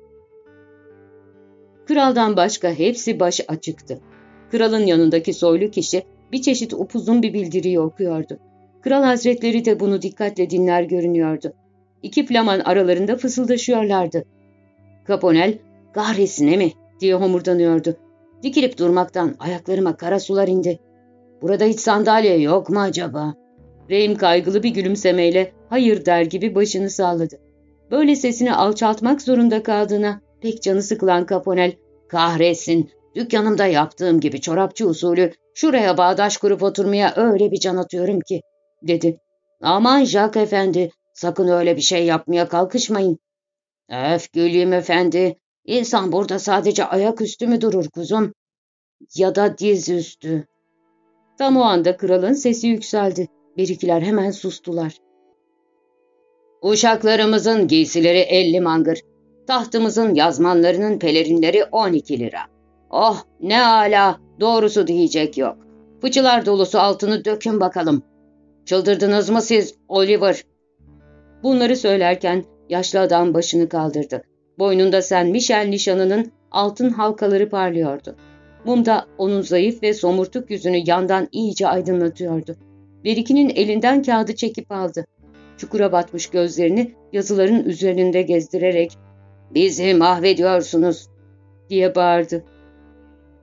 A: Kraldan başka hepsi başı açıktı. Kralın yanındaki soylu kişi bir çeşit upuzun bir bildiriyi okuyordu. Kral hazretleri de bunu dikkatle dinler görünüyordu. 2 Flaman aralarında fısıldaşıyorlardı. Caponel, "Kahresine mi?" diye homurdanıyordu. Dikilip durmaktan ayaklarıma kara sular indi. "Burada hiç sandalye yok mu acaba?" Reim kaygılı bir gülümsemeyle hayır der gibi başını salladı. Böyle sesini alçaltmak zorunda kaldığına pek canı sıkılan Caponel, "Kahretsin, dükkanımda yaptığım gibi çorapçı usulü şuraya bağdaş kurup oturmaya öyle bir can atıyorum ki," dedi. "Aman Jacques efendi, sakın öyle bir şey yapmaya kalkışmayın." "Öf Gülüm efendi, insan burada sadece ayaküstü mü durur kuzum? Ya da dizüstü?" Tam o anda kralın sesi yükseldi. Birikiler hemen sustular. "Uşaklarımızın giysileri 50 mangır. Tahtımızın yazmanlarının pelerinleri 12 lira. Oh ne âlâ, doğrusu diyecek yok. Fıçılar dolusu altını dökün bakalım. Çıldırdınız mı siz Oliver?" Bunları söylerken yaşlı adam başını kaldırdı. Boynunda Saint Michel nişanının altın halkaları parlıyordu. Mum da onun zayıf ve somurtuk yüzünü yandan iyice aydınlatıyordu. Berikinin elinden kağıdı çekip aldı. Çukura batmış gözlerini yazıların üzerinde gezdirerek "Bizi mahvediyorsunuz," diye bağırdı.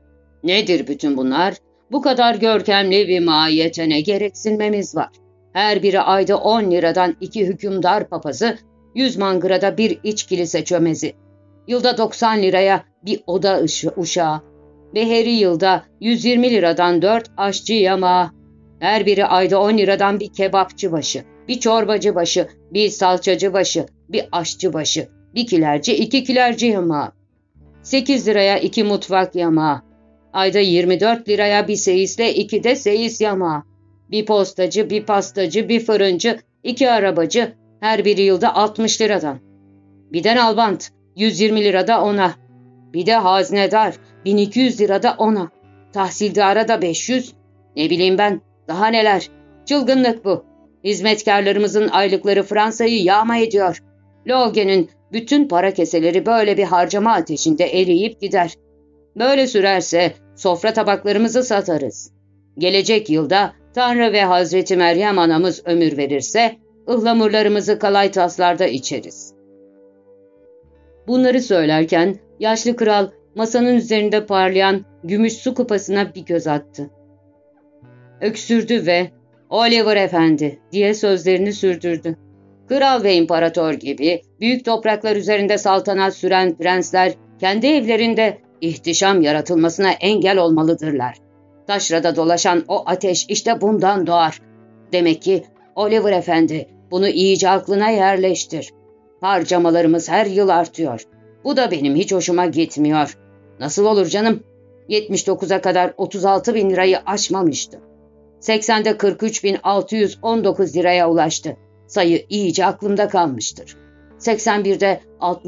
A: Nedir bütün bunlar? Bu kadar görkemli bir mahiyete ne gereksinmemiz var? Her biri ayda 10 liradan 2 hükümdar papazı, 100 mangırada bir iç kilise çömezi, yılda 90 liraya bir oda uşağı, beheri yılda 120 liradan 4 aşçı yamağı, her biri ayda 10 liradan bir kebapçı başı, bir çorbacı başı, bir salçacı başı, bir aşçı başı, bir kilerci, 2 kilerci yamağı, 8 liraya 2 mutfak yamağı, ayda 24 liraya bir seyisle 2 de seyis yamağı, bir postacı, bir pastacı, bir fırıncı, 2 arabacı, her biri yılda 60 liradan. Bir de nalbant, 120 lirada ona. Bir de haznedar, 1200 lirada ona. Tahsildara da 500. Ne bileyim ben, daha neler. Çılgınlık bu. Hizmetkarlarımızın aylıkları Fransa'yı yağma ediyor. Loge'nin bütün para keseleri böyle bir harcama ateşinde eriyip gider. Böyle sürerse sofra tabaklarımızı satarız. Gelecek yılda Tanrı ve Hazreti Meryem anamız ömür verirse ıhlamurlarımızı kalay taslarda içeriz. Bunları söylerken yaşlı kral masanın üzerinde parlayan gümüş su kupasına bir göz attı. Öksürdü ve "Oliver Efendi" diye sözlerini sürdürdü. Kral ve imparator gibi büyük topraklar üzerinde saltanat süren prensler kendi evlerinde ihtişam yaratılmasına engel olmalıdırlar. Taşrada dolaşan o ateş işte bundan doğar. Demek ki Oliver Efendi, bunu iyice aklına yerleştir. Harcamalarımız her yıl artıyor. Bu da benim hiç hoşuma gitmiyor. Nasıl olur canım? 79'a kadar 36 bin lirayı aşmamıştı. 80'de 43.619 liraya ulaştı. Sayı iyice aklımda kalmıştır. 81'de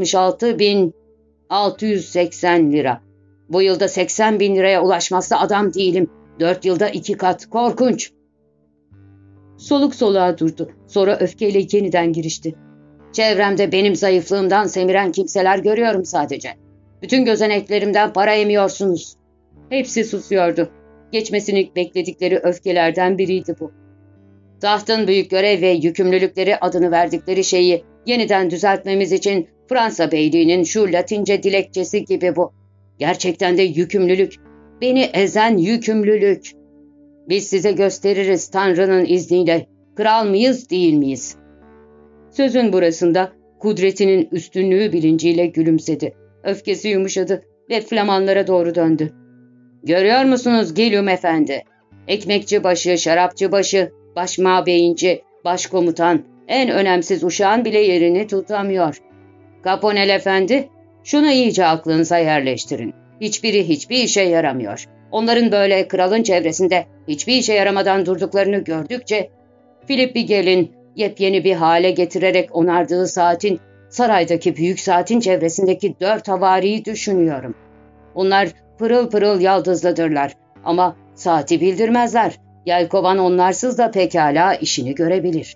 A: 66.680 lira. Bu yılda 80 bin liraya ulaşmazsa adam değilim. 4 yılda 2 kat. Korkunç. Soluk soluğa durdu. Sonra öfkeyle yeniden girişti. Çevremde benim zayıflığımdan semiren kimseler görüyorum sadece. Bütün gözeneklerimden para emiyorsunuz. Hepsi susuyordu. Geçmesini bekledikleri öfkelerden biriydi bu. Tahtın büyük görev ve yükümlülükleri adını verdikleri şeyi yeniden düzeltmemiz için Fransa Beyliği'nin şu Latince dilekçesi gibi bu. Gerçekten de yükümlülük. Beni ezen yükümlülük. Biz size gösteririz Tanrı'nın izniyle. Kral mıyız, değil miyiz? Sözün burasında kudretinin üstünlüğü bilinciyle gülümsedi. Öfkesi yumuşadı ve Flamanlara doğru döndü. Görüyor musunuz Guillaume Efendi? Ekmekçi başı, şarapçı başı, başmabeyinci, başkomutan, en önemsiz uşağın bile yerini tutamıyor. Caponel Efendi, şunu iyice aklınıza yerleştirin. Hiçbiri hiçbir işe yaramıyor. Onların böyle kralın çevresinde hiçbir işe yaramadan durduklarını gördükçe, Philip Bigel'in yepyeni bir hale getirerek onardığı saatin, saraydaki büyük saatin çevresindeki 4 havariyi düşünüyorum. Onlar pırıl pırıl yaldızlıdırlar ama saati bildirmezler. Yelkovan onlarsız da pekala işini görebilir.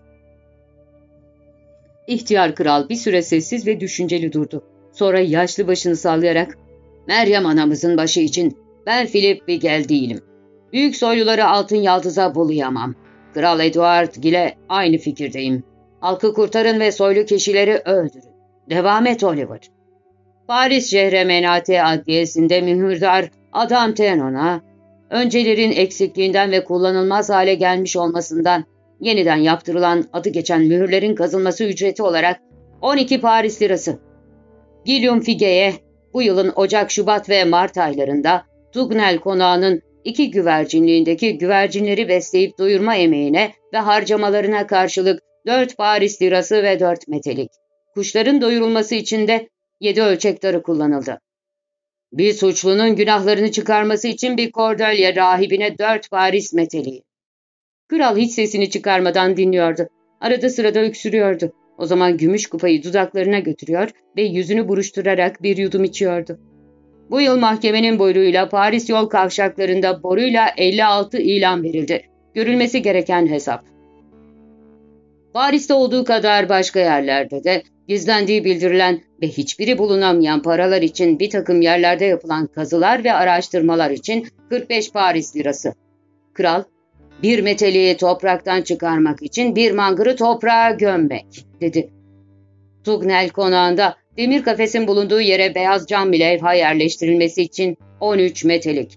A: İhtiyar kral bir süre sessiz ve düşünceli durdu. Sonra yaşlı başını sallayarak, "Meryem anamızın başı için ben Philip Bigel değilim. Büyük soyluları altın yaldıza bulayamam. Kral Edward ile aynı fikirdeyim. Halkı kurtarın ve soylu kişileri öldürün. Devam et Oliver." Paris şehre menate adliyesinde mühürdar Adam Tenon'a, öncelerin eksikliğinden ve kullanılmaz hale gelmiş olmasından yeniden yaptırılan adı geçen mühürlerin kazılması ücreti olarak 12 Paris lirası. Guillaume Figue'ye bu yılın Ocak, Şubat ve Mart aylarında Tugnel konağının 2 güvercinliğindeki güvercinleri besleyip doyurma emeğine ve harcamalarına karşılık 4 Paris lirası ve 4 metelik. Kuşların doyurulması için de 7 ölçek darı kullanıldı. Bir suçlunun günahlarını çıkarması için bir kordölye rahibine 4 Paris meteliği. Kral hiç sesini çıkarmadan dinliyordu. Arada sırada öksürüyordu. O zaman gümüş kupayı dudaklarına götürüyor ve yüzünü buruşturarak bir yudum içiyordu. Bu yıl mahkemenin buyruğuyla Paris yol kavşaklarında boruyla 56 ilan verildi. Görülmesi gereken hesap. Paris'te olduğu kadar başka yerlerde de gizlendiği bildirilen ve hiçbiri bulunamayan paralar için bir takım yerlerde yapılan kazılar ve araştırmalar için 45 Paris lirası. Kral, "Bir meteliği topraktan çıkarmak için bir mangırı toprağa gömmek," dedi. Tugnel konağında demir kafesin bulunduğu yere beyaz cam bir levha yerleştirilmesi için 13 metelik.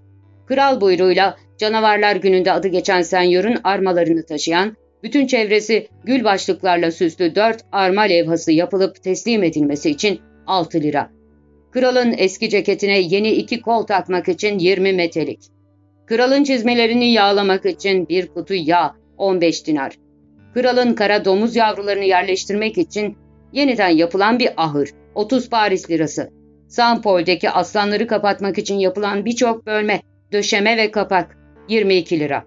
A: Kral buyruğuyla Canavarlar Günü'nde adı geçen senyörün armalarını taşıyan, bütün çevresi gül başlıklarla süslü 4 arma levhası yapılıp teslim edilmesi için 6 lira. Kralın eski ceketine yeni 2 kol takmak için 20 metelik. Kralın çizmelerini yağlamak için bir kutu yağ 15 dinar. Kralın kara domuz yavrularını yerleştirmek için yeniden yapılan bir ahır 30 Paris lirası. St. Paul'deki aslanları kapatmak için yapılan birçok bölme, döşeme ve kapak 22 lira.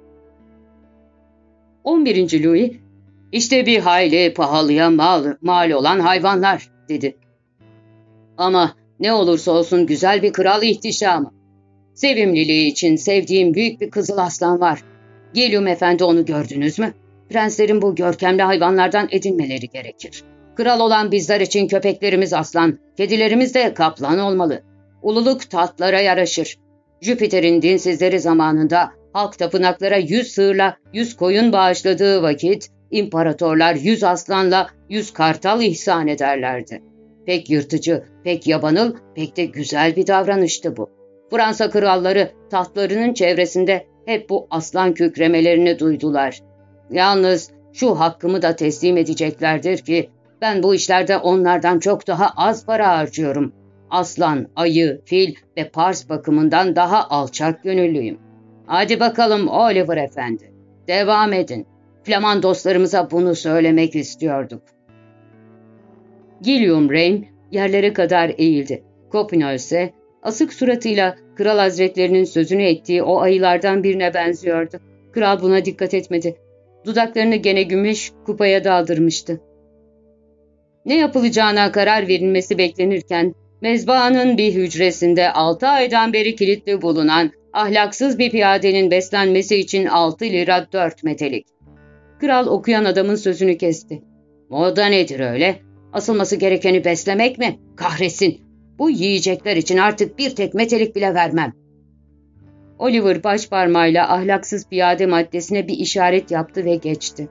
A: 11. Louis, "İşte bir hayli pahalıya mal olan hayvanlar," dedi. "Ama ne olursa olsun güzel bir kral ihtişamı. Sevimliliği için sevdiğim büyük bir kızıl aslan var. Guillaume Efendi, onu gördünüz mü? Prenslerin bu görkemli hayvanlardan edinmeleri gerekir. Kral olan bizler için köpeklerimiz aslan, kedilerimiz de kaplan olmalı. Ululuk tahtlara yaraşır. Jüpiter'in dinsizleri zamanında halk tapınaklara 100 sığırla 100 koyun bağışladığı vakit imparatorlar 100 aslanla 100 kartal ihsan ederlerdi. Pek yırtıcı, pek yabanıl, pek de güzel bir davranıştı bu. Fransa kralları tahtlarının çevresinde hep bu aslan kükremelerini duydular. Yalnız şu hakkımı da teslim edeceklerdir ki ben bu işlerde onlardan çok daha az para harcıyorum. Aslan, ayı, fil ve pars bakımından daha alçak gönüllüyüm. Hadi bakalım Oliver Efendi, devam edin. Flaman dostlarımıza bunu söylemek istiyorduk." Guillaume Reine yerlere kadar eğildi. Copinol ise asık suratıyla Kral Hazretlerinin sözünü ettiği o ayılardan birine benziyordu. Kral buna dikkat etmedi. Dudaklarını gene gümüş kupaya daldırmıştı. Ne yapılacağına karar verilmesi beklenirken, mezbahanın bir hücresinde 6 aydan beri kilitli bulunan ahlaksız bir piyadenin beslenmesi için 6 lira 4 metelik. Kral okuyan adamın sözünü kesti. "O da nedir öyle? Asılması gerekeni beslemek mi? Kahretsin! Bu yiyecekler için artık bir tek metelik bile vermem." Oliver başparmağıyla ahlaksız piyade maddesine bir işaret yaptı ve geçti.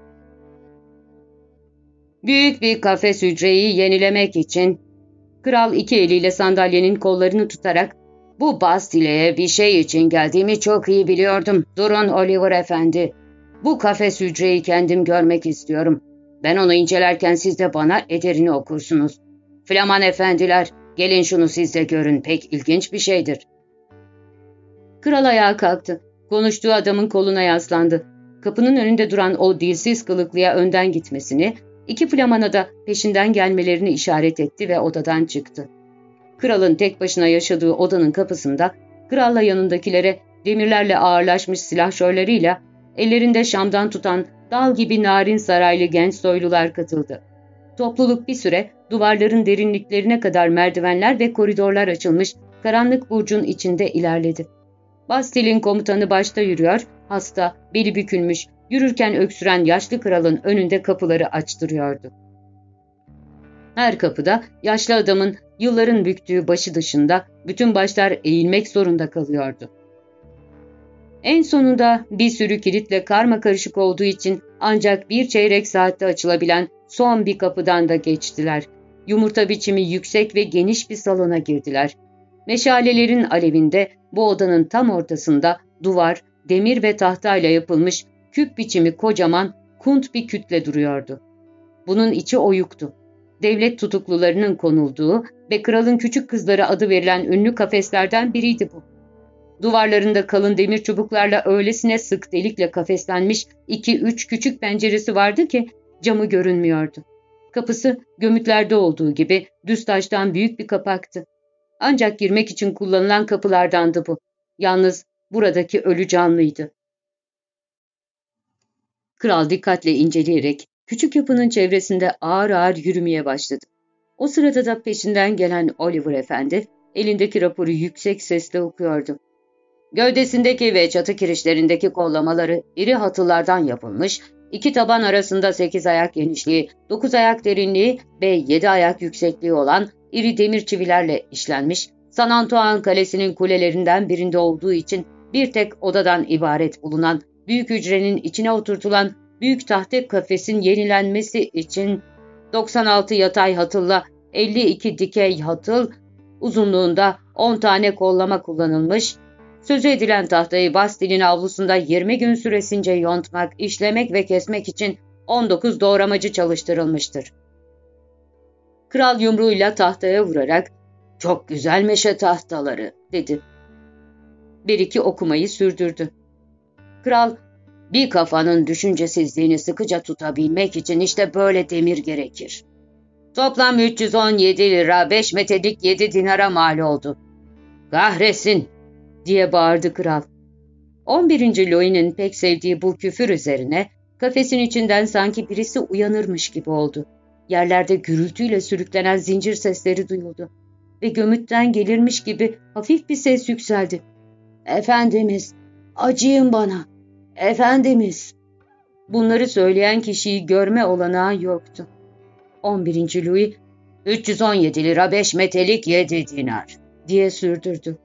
A: Büyük bir kafes hücreyi yenilemek için, kral 2 eliyle sandalyenin kollarını tutarak, "Bu Bastile'ye bir şey için geldiğimi çok iyi biliyordum. Durun Oliver Efendi. Bu kafes hücreyi kendim görmek istiyorum. Ben onu incelerken siz de bana ederini okursunuz. Flaman efendiler, gelin şunu siz de görün, pek ilginç bir şeydir." Kral ayağa kalktı. Konuştuğu adamın koluna yaslandı. Kapının önünde duran o dilsiz kılıklıya önden gitmesini, 2 flamana da peşinden gelmelerini işaret etti ve odadan çıktı. Kralın tek başına yaşadığı odanın kapısında, kralla yanındakilere demirlerle ağırlaşmış silahşörleriyle ellerinde şamdan tutan dal gibi narin saraylı genç soylular katıldı. Topluluk bir süre duvarların derinliklerine kadar merdivenler ve koridorlar açılmış karanlık burcun içinde ilerledi. Bastille'in komutanı başta yürüyor, hasta, beli bükülmüş, yürürken öksüren yaşlı kralın önünde kapıları açtırıyordu. Her kapıda yaşlı adamın yılların büktüğü başı dışında bütün başlar eğilmek zorunda kalıyordu. En sonunda bir sürü kilitle karmakarışık olduğu için ancak bir çeyrek saatte açılabilen son bir kapıdan da geçtiler. Yumurta biçimi yüksek ve geniş bir salona girdiler. Meşalelerin alevinde bu odanın tam ortasında duvar, demir ve tahtayla yapılmış küp biçimi kocaman kunt bir kütle duruyordu. Bunun içi oyuktu. Devlet tutuklularının konulduğu ve kralın küçük kızları adı verilen ünlü kafeslerden biriydi bu. Duvarlarında kalın demir çubuklarla öylesine sık delikle kafeslenmiş 2-3 küçük penceresi vardı ki camı görünmüyordu. Kapısı gömütlerde olduğu gibi düz taştan büyük bir kapaktı. Ancak girmek için kullanılan kapılardandı bu. Yalnız buradaki ölü canlıydı. Kral dikkatle inceleyerek küçük yapının çevresinde ağır ağır yürümeye başladı. O sırada da peşinden gelen Oliver Efendi elindeki raporu yüksek sesle okuyordu. Gövdesindeki ve çatı kirişlerindeki kollamaları iri hatıllardan yapılmış, 2 taban arasında 8 ayak genişliği, 9 ayak derinliği ve 7 ayak yüksekliği olan iri demir çivilerle işlenmiş, San Antoine Kalesi'nin kulelerinden birinde olduğu için bir tek odadan ibaret bulunan büyük hücrenin içine oturtulan büyük tahta kafesin yenilenmesi için 96 yatay hatılla 52 dikey hatıl, uzunluğunda 10 tane kollama kullanılmış, Sözü edilen tahtayı Bastil'in avlusunda 20 gün süresince yontmak, işlemek ve kesmek için 19 doğramacı çalıştırılmıştır. Kral yumruğuyla tahtaya vurarak, "Çok güzel meşe tahtaları," dedi. Bir iki okumayı sürdürdü. Kral, "Bir kafanın düşüncesizliğini sıkıca tutabilmek için işte böyle demir gerekir. Toplam 317 lira 5 metelik 7 dinara mal oldu." "Kahretsin!" diye bağırdı kral. 11. Louis'nin pek sevdiği bu küfür üzerine kafesin içinden sanki birisi uyanırmış gibi oldu. Yerlerde gürültüyle sürüklenen zincir sesleri duyuldu ve gömütten gelirmiş gibi hafif bir ses yükseldi. "Efendimiz, acıyın bana, efendimiz." Bunları söyleyen kişiyi görme olanağı yoktu. 11. Louis, 317 lira 5 metelik 7 dinar diye sürdürdü.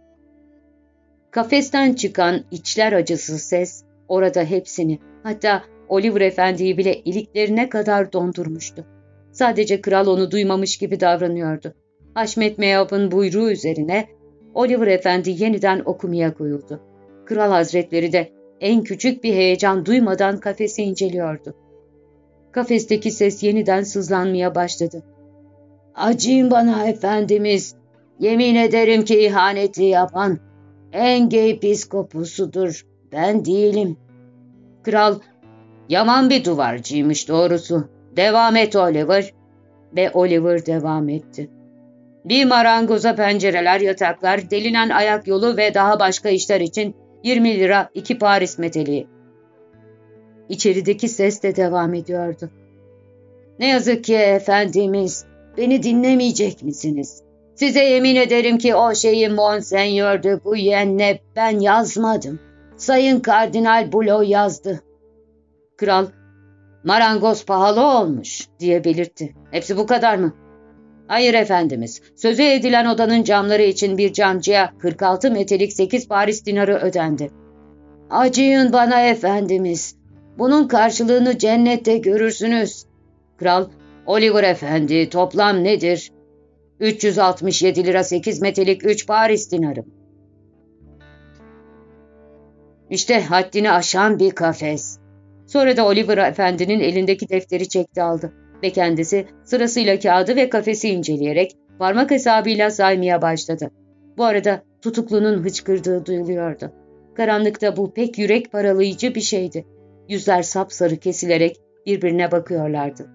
A: Kafesten çıkan içler acısı ses orada hepsini, hatta Oliver Efendi'yi bile iliklerine kadar dondurmuştu. Sadece kral onu duymamış gibi davranıyordu. Haşmet Meyap'ın buyruğu üzerine Oliver Efendi yeniden okumaya koyuldu. Kral Hazretleri de en küçük bir heyecan duymadan kafesi inceliyordu. Kafesteki ses yeniden sızlanmaya başladı. "Acıyın bana efendimiz, yemin ederim ki ihaneti yapan Engey piskoposudur, ben değilim." Kral, "Yaman bir duvarcıymış doğrusu. Devam et Oliver." Ve Oliver devam etti. "Bir marangoza pencereler, yataklar, delinen ayak yolu ve daha başka işler için 20 lira 2 Paris meteliği." İçerideki ses de devam ediyordu. "Ne yazık ki efendimiz, beni dinlemeyecek misiniz? Size yemin ederim ki o şeyi Monseigneur de Guyen'le ben yazmadım. Sayın Kardinal Blot yazdı." Kral, "Marangoz pahalı olmuş," diye belirtti. "Hepsi bu kadar mı?" "Hayır efendimiz, sözü edilen odanın camları için bir camcıya 46 metelik 8 Paris dinarı ödendi." "Acıyın bana efendimiz, bunun karşılığını cennette görürsünüz." Kral, "Oliver Efendi, toplam nedir?" 367 lira 8 metelik 3 Paris dinarım." İşte haddini aşan bir kafes. Sonra da Oliver Efendi'nin elindeki defteri çekti aldı ve kendisi sırasıyla kağıdı ve kafesi inceleyerek parmak hesabıyla saymaya başladı. Bu arada tutuklunun hıçkırdığı duyuluyordu. Karanlıkta bu pek yürek paralayıcı bir şeydi. Yüzler sapsarı kesilerek birbirine bakıyorlardı.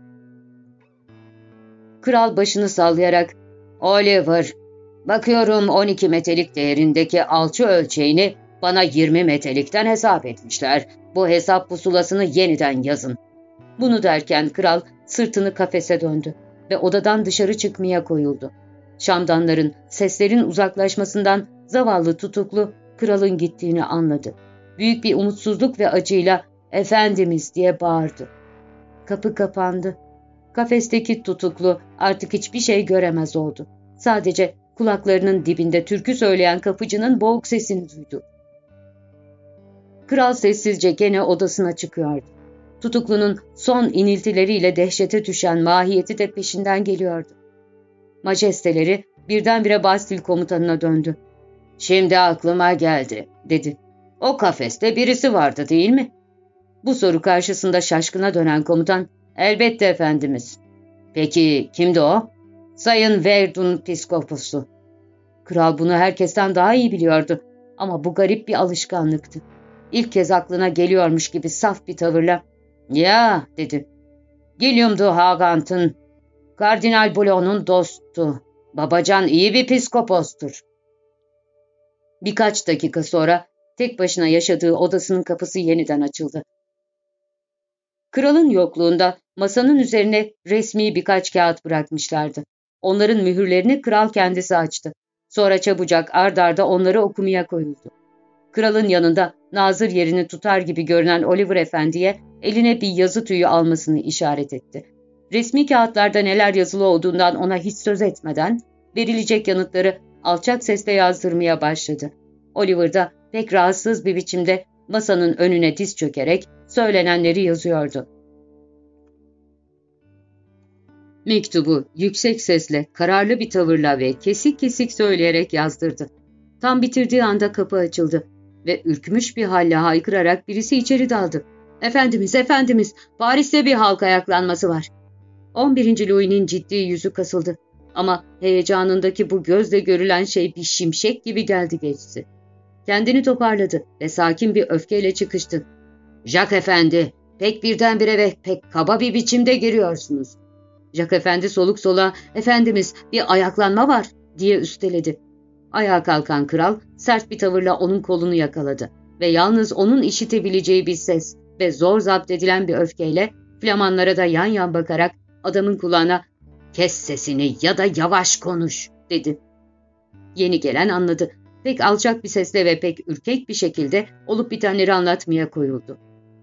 A: Kral başını sallayarak, "Oliver, bakıyorum 12 metelik değerindeki alçı ölçeğini bana 20 metelikten hesap etmişler. Bu hesap pusulasını yeniden yazın." Bunu derken kral sırtını kafese döndü ve odadan dışarı çıkmaya koyuldu. Şamdanların, seslerin uzaklaşmasından zavallı tutuklu kralın gittiğini anladı. Büyük bir umutsuzluk ve acıyla "Efendimiz," diye bağırdı. Kapı kapandı. Kafesteki tutuklu artık hiçbir şey göremez oldu. Sadece kulaklarının dibinde türkü söyleyen kapıcının boğuk sesini duydu. Kral sessizce gene odasına çıkıyordu. Tutuklunun son iniltileriyle dehşete düşen mahiyeti de peşinden geliyordu. Majesteleri birdenbire Bastil komutanına döndü. "Şimdi aklıma geldi," dedi. "O kafeste birisi vardı değil mi?" Bu soru karşısında şaşkına dönen komutan, "Elbette efendimiz." "Peki kimdi o?" "Sayın Verdun piskoposu." Kral bunu herkesten daha iyi biliyordu ama bu garip bir alışkanlıktı. İlk kez aklına geliyormuş gibi saf bir tavırla, "Ya," dedi. "Guillaume de Hagant'ın, Kardinal Blot'un dostu. Babacan iyi bir piskopostur." Birkaç dakika sonra tek başına yaşadığı odasının kapısı yeniden açıldı. Kralın yokluğunda masanın üzerine resmi birkaç kağıt bırakmışlardı. Onların mühürlerini kral kendisi açtı. Sonra çabucak ard arda onları okumaya koyuldu. Kralın yanında nazır yerini tutar gibi görünen Oliver Efendi'ye eline bir yazı tüyü almasını işaret etti. Resmi kağıtlarda neler yazılı olduğundan ona hiç söz etmeden verilecek yanıtları alçak sesle yazdırmaya başladı. Oliver da pek rahatsız bir biçimde masanın önüne diz çökerek söylenenleri yazıyordu. Mektubu yüksek sesle, kararlı bir tavırla ve kesik kesik söyleyerek yazdırdı. Tam bitirdiği anda kapı açıldı ve ürkmüş bir halle haykırarak birisi içeri daldı. "Efendimiz, efendimiz, Paris'te bir halk ayaklanması var." 11. Louis'nin ciddi yüzü kasıldı. Ama heyecanındaki bu gözle görülen şey bir şimşek gibi geldi geçti. Kendini toparladı ve sakin bir öfkeyle çıkıştı. "Jacques Efendi, pek birdenbire ve pek kaba bir biçimde giriyorsunuz." Jacques Efendi soluk soluğa "Efendimiz, bir ayaklanma var." diye üsteledi. Ayağa kalkan kral sert bir tavırla onun kolunu yakaladı ve yalnız onun işitebileceği bir ses ve zor zapt edilen bir öfkeyle Flamanlara da yan yan bakarak adamın kulağına "Kes sesini ya da yavaş konuş." dedi. Yeni gelen anladı. Pek alçak bir sesle ve pek ürkek bir şekilde olup bitenleri anlatmaya koyuldu.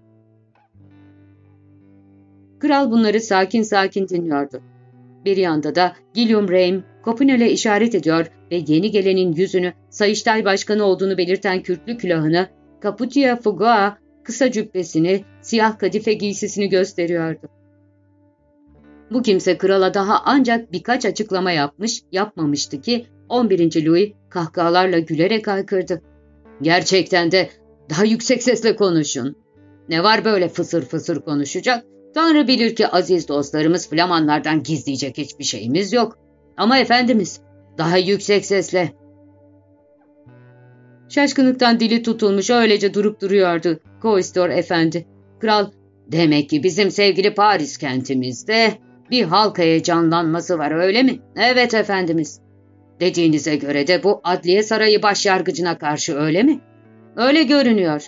A: Kral bunları sakin sakin dinliyordu. Bir yanda da Guillaume Rym, Copinel'e işaret ediyor ve yeni gelenin yüzünü, Sayıştay Başkanı olduğunu belirten kürklü külahını, Caputia Fugaa, kısa cübbesini, siyah kadife giysisini gösteriyordu. Bu kimse krala daha ancak birkaç açıklama yapmamıştı ki 11. Louis kahkahalarla gülerek haykırdı. "Gerçekten de daha yüksek sesle konuşun. Ne var böyle fısır fısır konuşacak? Tanrı bilir ki aziz dostlarımız Flamanlardan gizleyecek hiçbir şeyimiz yok. Ama efendimiz, daha yüksek sesle." Şaşkınlıktan dili tutulmuş öylece durup duruyordu Koistor Efendi. Kral, "Demek ki bizim sevgili Paris kentimizde bir halk heyecanlanması var, öyle mi?" "Evet efendimiz." "Dediğinize göre de bu Adliye Sarayı başyargıcına karşı, öyle mi?" "Öyle görünüyor."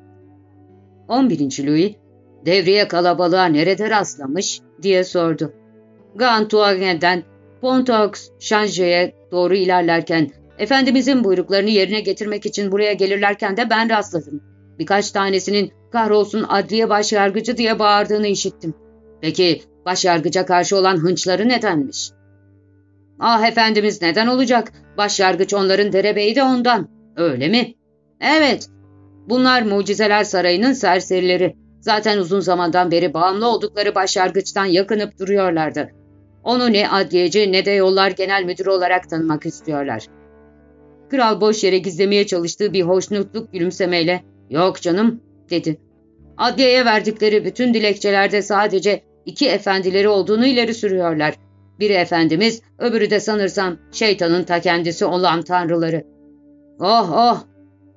A: 11. Louis, "Devriye kalabalığa nerede rastlamış?" diye sordu. Gantuagen'den Pontoux Change'ye doğru ilerlerken, "Efendimizin buyruklarını yerine getirmek için buraya gelirlerken de ben rastladım. Birkaç tanesinin 'Kahrolsun adliye başyargıcı' diye bağırdığını işittim." "Peki başyargıca karşı olan hınçları nedenmiş?" "Ah efendimiz, neden olacak? Başyargıç onların derebeyi de ondan." "Öyle mi?" "Evet. Bunlar Mucizeler Sarayı'nın serserileri. Zaten uzun zamandan beri bağımlı oldukları başyargıçtan yakınıp duruyorlardı. Onu ne adliyeci ne de yollar genel müdürü olarak tanımak istiyorlar." Kral boş yere gizlemeye çalıştığı bir hoşnutluk gülümsemeyle "Yok canım," dedi. "Adliyeye verdikleri bütün dilekçelerde sadece 2 efendileri olduğunu ileri sürüyorlar. Biri efendimiz, öbürü de sanırsam şeytanın ta kendisi olan tanrıları." "Oh oh!"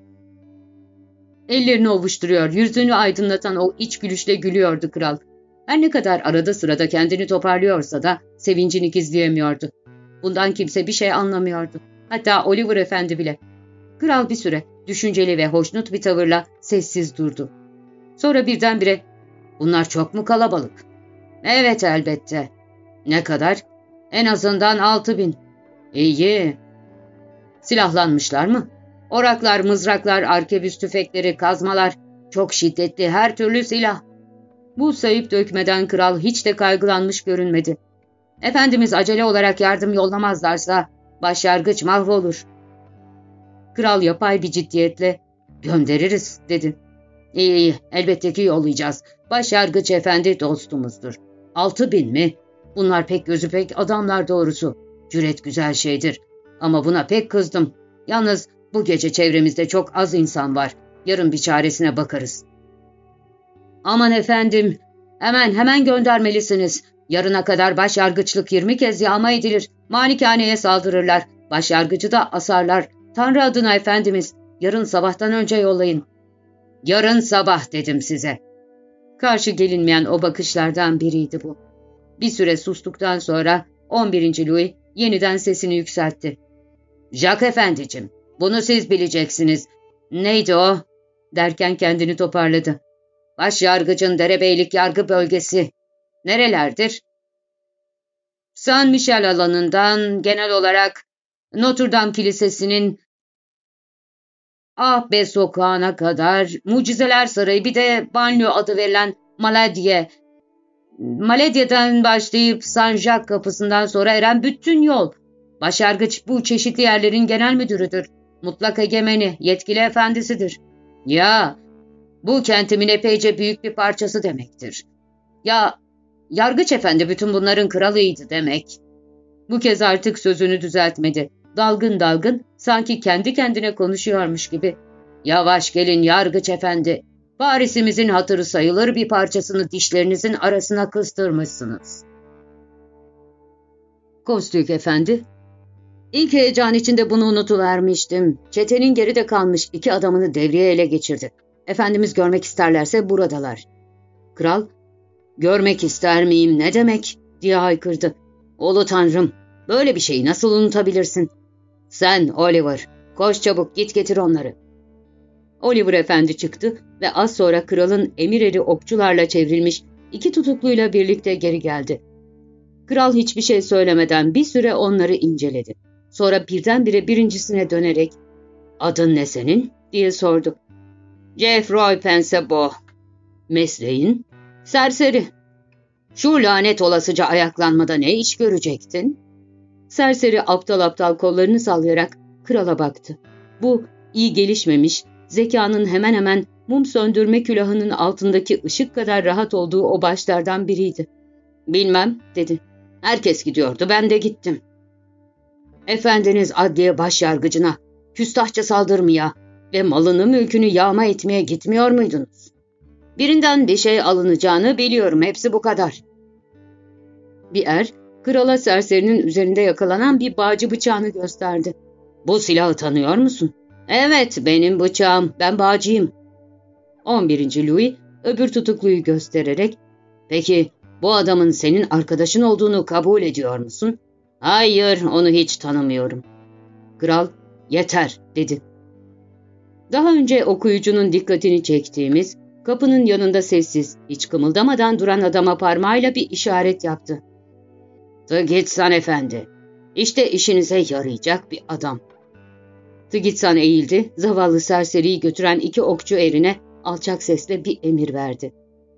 A: Ellerini ovuşturuyor, yüzünü aydınlatan o iç gülüşle gülüyordu kral. Her ne kadar arada sırada kendini toparlıyorsa da sevincini gizleyemiyordu. Bundan kimse bir şey anlamıyordu. Hatta Oliver Efendi bile. Kral bir süre düşünceli ve hoşnut bir tavırla sessiz durdu. Sonra birdenbire "Bunlar çok mu kalabalık?" "Evet elbette." "Ne kadar?" "En azından 6.000. "İyi." "Silahlanmışlar mı?" "Oraklar, mızraklar, arkebüs tüfekleri, kazmalar, çok şiddetli her türlü silah." Bu sayıp dökmeden kral hiç de kaygılanmış görünmedi. "Efendimiz acele olarak yardım yollamazlarsa başyargıç mahvolur." Kral yapay bir ciddiyetle "Göndeririz," dedi. İyi, elbette ki yollayacağız. Başyargıç efendi dostumuzdur." 6.000 mi? Bunlar pek gözü pek adamlar doğrusu. Cüret güzel şeydir. Ama buna pek kızdım. Yalnız bu gece çevremizde çok az insan var. Yarın bir çaresine bakarız." "Aman efendim, hemen göndermelisiniz. Yarına kadar başyargıçlık 20 kez yağma edilir. Malikaneye saldırırlar. Başyargıcı da asarlar. Tanrı adına efendimiz, yarın sabahtan önce yollayın." "Yarın sabah dedim size." Karşı gelinmeyen o bakışlardan biriydi bu. Bir süre sustuktan sonra 11. Louis yeniden sesini yükseltti. "Jacques efendicim, bunu siz bileceksiniz." "Neydi o?" derken kendini toparladı. "Başyargıcın derebeylik yargı bölgesi. Nerelerdir?" "Saint Michel alanından genel olarak Notre Dame Kilisesi'nin Ah Be sokağına kadar, Mucizeler Sarayı, bir de banliyö adı verilen Maladie. Maladie'den başlayıp Saint Jacques kapısından sonra eren bütün yol. Başyargıç bu çeşitli yerlerin genel müdürüdür. Mutlak egemeni, yetkili efendisidir." "Ya, bu kentimin epeyce büyük bir parçası demektir. Ya, yargıç efendi bütün bunların kralıydı demek." Bu kez artık sözünü düzeltmedi. dalgın dalgın, sanki kendi kendine konuşuyormuş gibi. ''Yavaş gelin yargıç efendi. Paris'imizin hatırı sayılır bir parçasını dişlerinizin arasına kıstırmışsınız.'' ''Kostük efendi.'' ''İlk heyecan içinde bunu unutuvermiştim. Çetenin geride kalmış 2 adamını devriye ele geçirdi. Efendimiz görmek isterlerse buradalar.'' Kral, ''Görmek ister miyim ne demek?'' diye haykırdı. ''Ulu Tanrım, böyle bir şeyi nasıl unutabilirsin? Sen Oliver, koş çabuk git getir onları.'' Oliver efendi çıktı ve az sonra kralın emir eri okçularla çevrilmiş 2 tutukluyla birlikte geri geldi. Kral hiçbir şey söylemeden bir süre onları inceledi. Sonra birdenbire birincisine dönerek ''Adın ne senin?'' diye sordu. ''Geoffroy Pensebo.'' ''Mesleğin?'' ''Serseri.'' ''Şu lanet olasıca ayaklanmada ne iş görecektin?'' Serseri aptal aptal kollarını sallayarak krala baktı. Bu iyi gelişmemiş, zekanın hemen hemen mum söndürme külahının altındaki ışık kadar rahat olduğu o başlardan biriydi. ''Bilmem.'' dedi. ''Herkes gidiyordu, ben de gittim.'' ''Efendiniz adliye başyargıcına küstahça saldırmaya ve malını mülkünü yağma etmeye gitmiyor muydunuz? Birinden bir şey alınacağını biliyorum, hepsi bu kadar.'' Bir er, krala serserinin üzerinde yakalanan bir bağcı bıçağını gösterdi. ''Bu silahı tanıyor musun?'' ''Evet, benim bıçağım, ben bağcıyım.'' 11. Louis öbür tutukluyu göstererek ''Peki bu adamın senin arkadaşın olduğunu kabul ediyor musun?'' ''Hayır, onu hiç tanımıyorum.'' Kral ''Yeter.'' dedi. Daha önce okuyucunun dikkatini çektiğimiz, kapının yanında sessiz, hiç kımıldamadan duran adama parmağıyla bir işaret yaptı. ''Tıgitsan efendi, işte işinize yarayacak bir adam.'' Tıgitsan eğildi, zavallı serseriyi götüren 2 okçu erine alçak sesle bir emir verdi.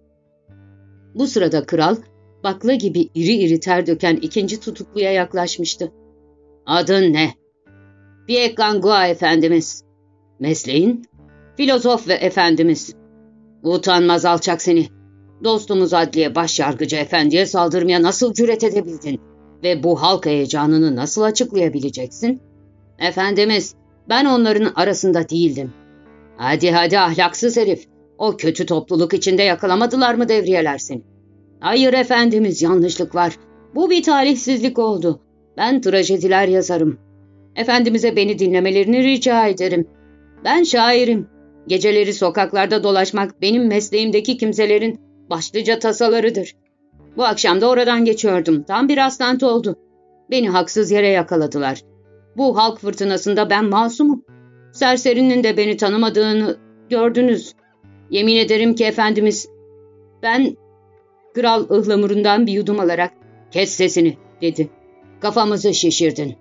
A: Bu sırada kral, bakla gibi iri iri ter döken 2. tutukluya yaklaşmıştı. ''Adın ne?'' ''Pierre Gangua efendimiz.'' ''Mesleğin?'' ''Filozof ve efendimiz.'' ''Utanmaz alçak seni. Dostumuz adliye başyargıcı efendiye saldırmaya nasıl cüret edebildin ve bu halk heyecanını nasıl açıklayabileceksin?'' ''Efendimiz, ben onların arasında değildim.'' ''Hadi ahlaksız herif. O kötü topluluk içinde yakalamadılar mı devriyeler seni?'' ''Hayır efendimiz, yanlışlık var. Bu bir talihsizlik oldu. Ben trajediler yazarım. Efendimize beni dinlemelerini rica ederim. Ben şairim. Geceleri sokaklarda dolaşmak benim mesleğimdeki kimselerin başlıca tasalarıdır. Bu akşam da oradan geçiyordum. Tam bir rastlantı oldu. Beni haksız yere yakaladılar. Bu halk fırtınasında ben masumum. Serserinin de beni tanımadığını gördünüz. Yemin ederim ki efendimiz, ben..." Kral ıhlamurundan bir yudum alarak ''Kes sesini.'' dedi. ''Kafamızı şişirdin.''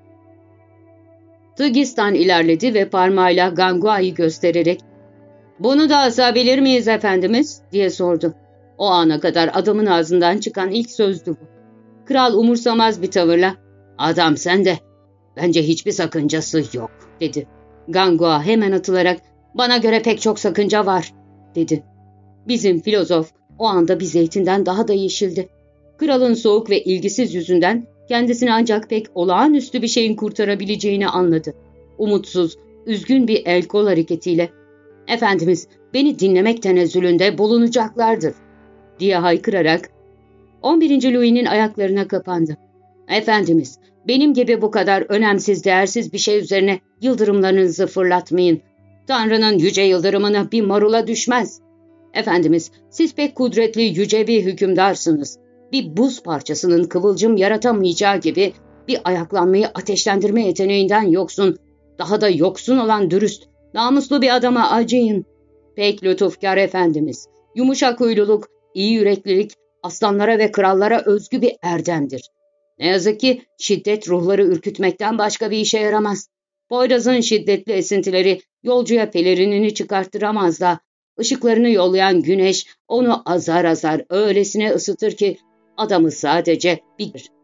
A: Tıgistan ilerledi ve parmağıyla Gangua'yı göstererek ''Bunu da asabilir miyiz efendimiz?'' diye sordu. O ana kadar adamın ağzından çıkan ilk sözdü bu. Kral umursamaz bir tavırla ''Adam sen de, bence hiçbir sakıncası yok.'' dedi. Gangua hemen atılarak ''Bana göre pek çok sakınca var.'' dedi. Bizim filozof o anda bir zeytinden daha da yeşildi. Kralın soğuk ve ilgisiz yüzünden kendisini ancak pek olağanüstü bir şeyin kurtarabileceğini anladı. Umutsuz, üzgün bir el kol hareketiyle ''Efendimiz, beni dinlemek tenezzülünde bulunacaklardır.'' diye haykırarak 11. Louis'nin ayaklarına kapandı. ''Efendimiz, benim gibi bu kadar önemsiz, değersiz bir şey üzerine yıldırımlarınızı fırlatmayın. Tanrı'nın yüce yıldırımına bir marula düşmez. Efendimiz, siz pek kudretli, yüce bir hükümdarsınız. Bir buz parçasının kıvılcım yaratamayacağı gibi bir ayaklanmayı ateşlendirme yeteneğinden yoksun, daha da yoksun olan dürüst, namuslu bir adama acıyın. Pek lütufkar efendimiz, yumuşak huyluluk, iyi yüreklilik, aslanlara ve krallara özgü bir erdemdir. Ne yazık ki şiddet ruhları ürkütmekten başka bir işe yaramaz. Poyraz'ın şiddetli esintileri yolcuya pelerinini çıkarttıramaz da, ışıklarını yollayan güneş onu azar azar öylesine ısıtır ki adamı sadece bir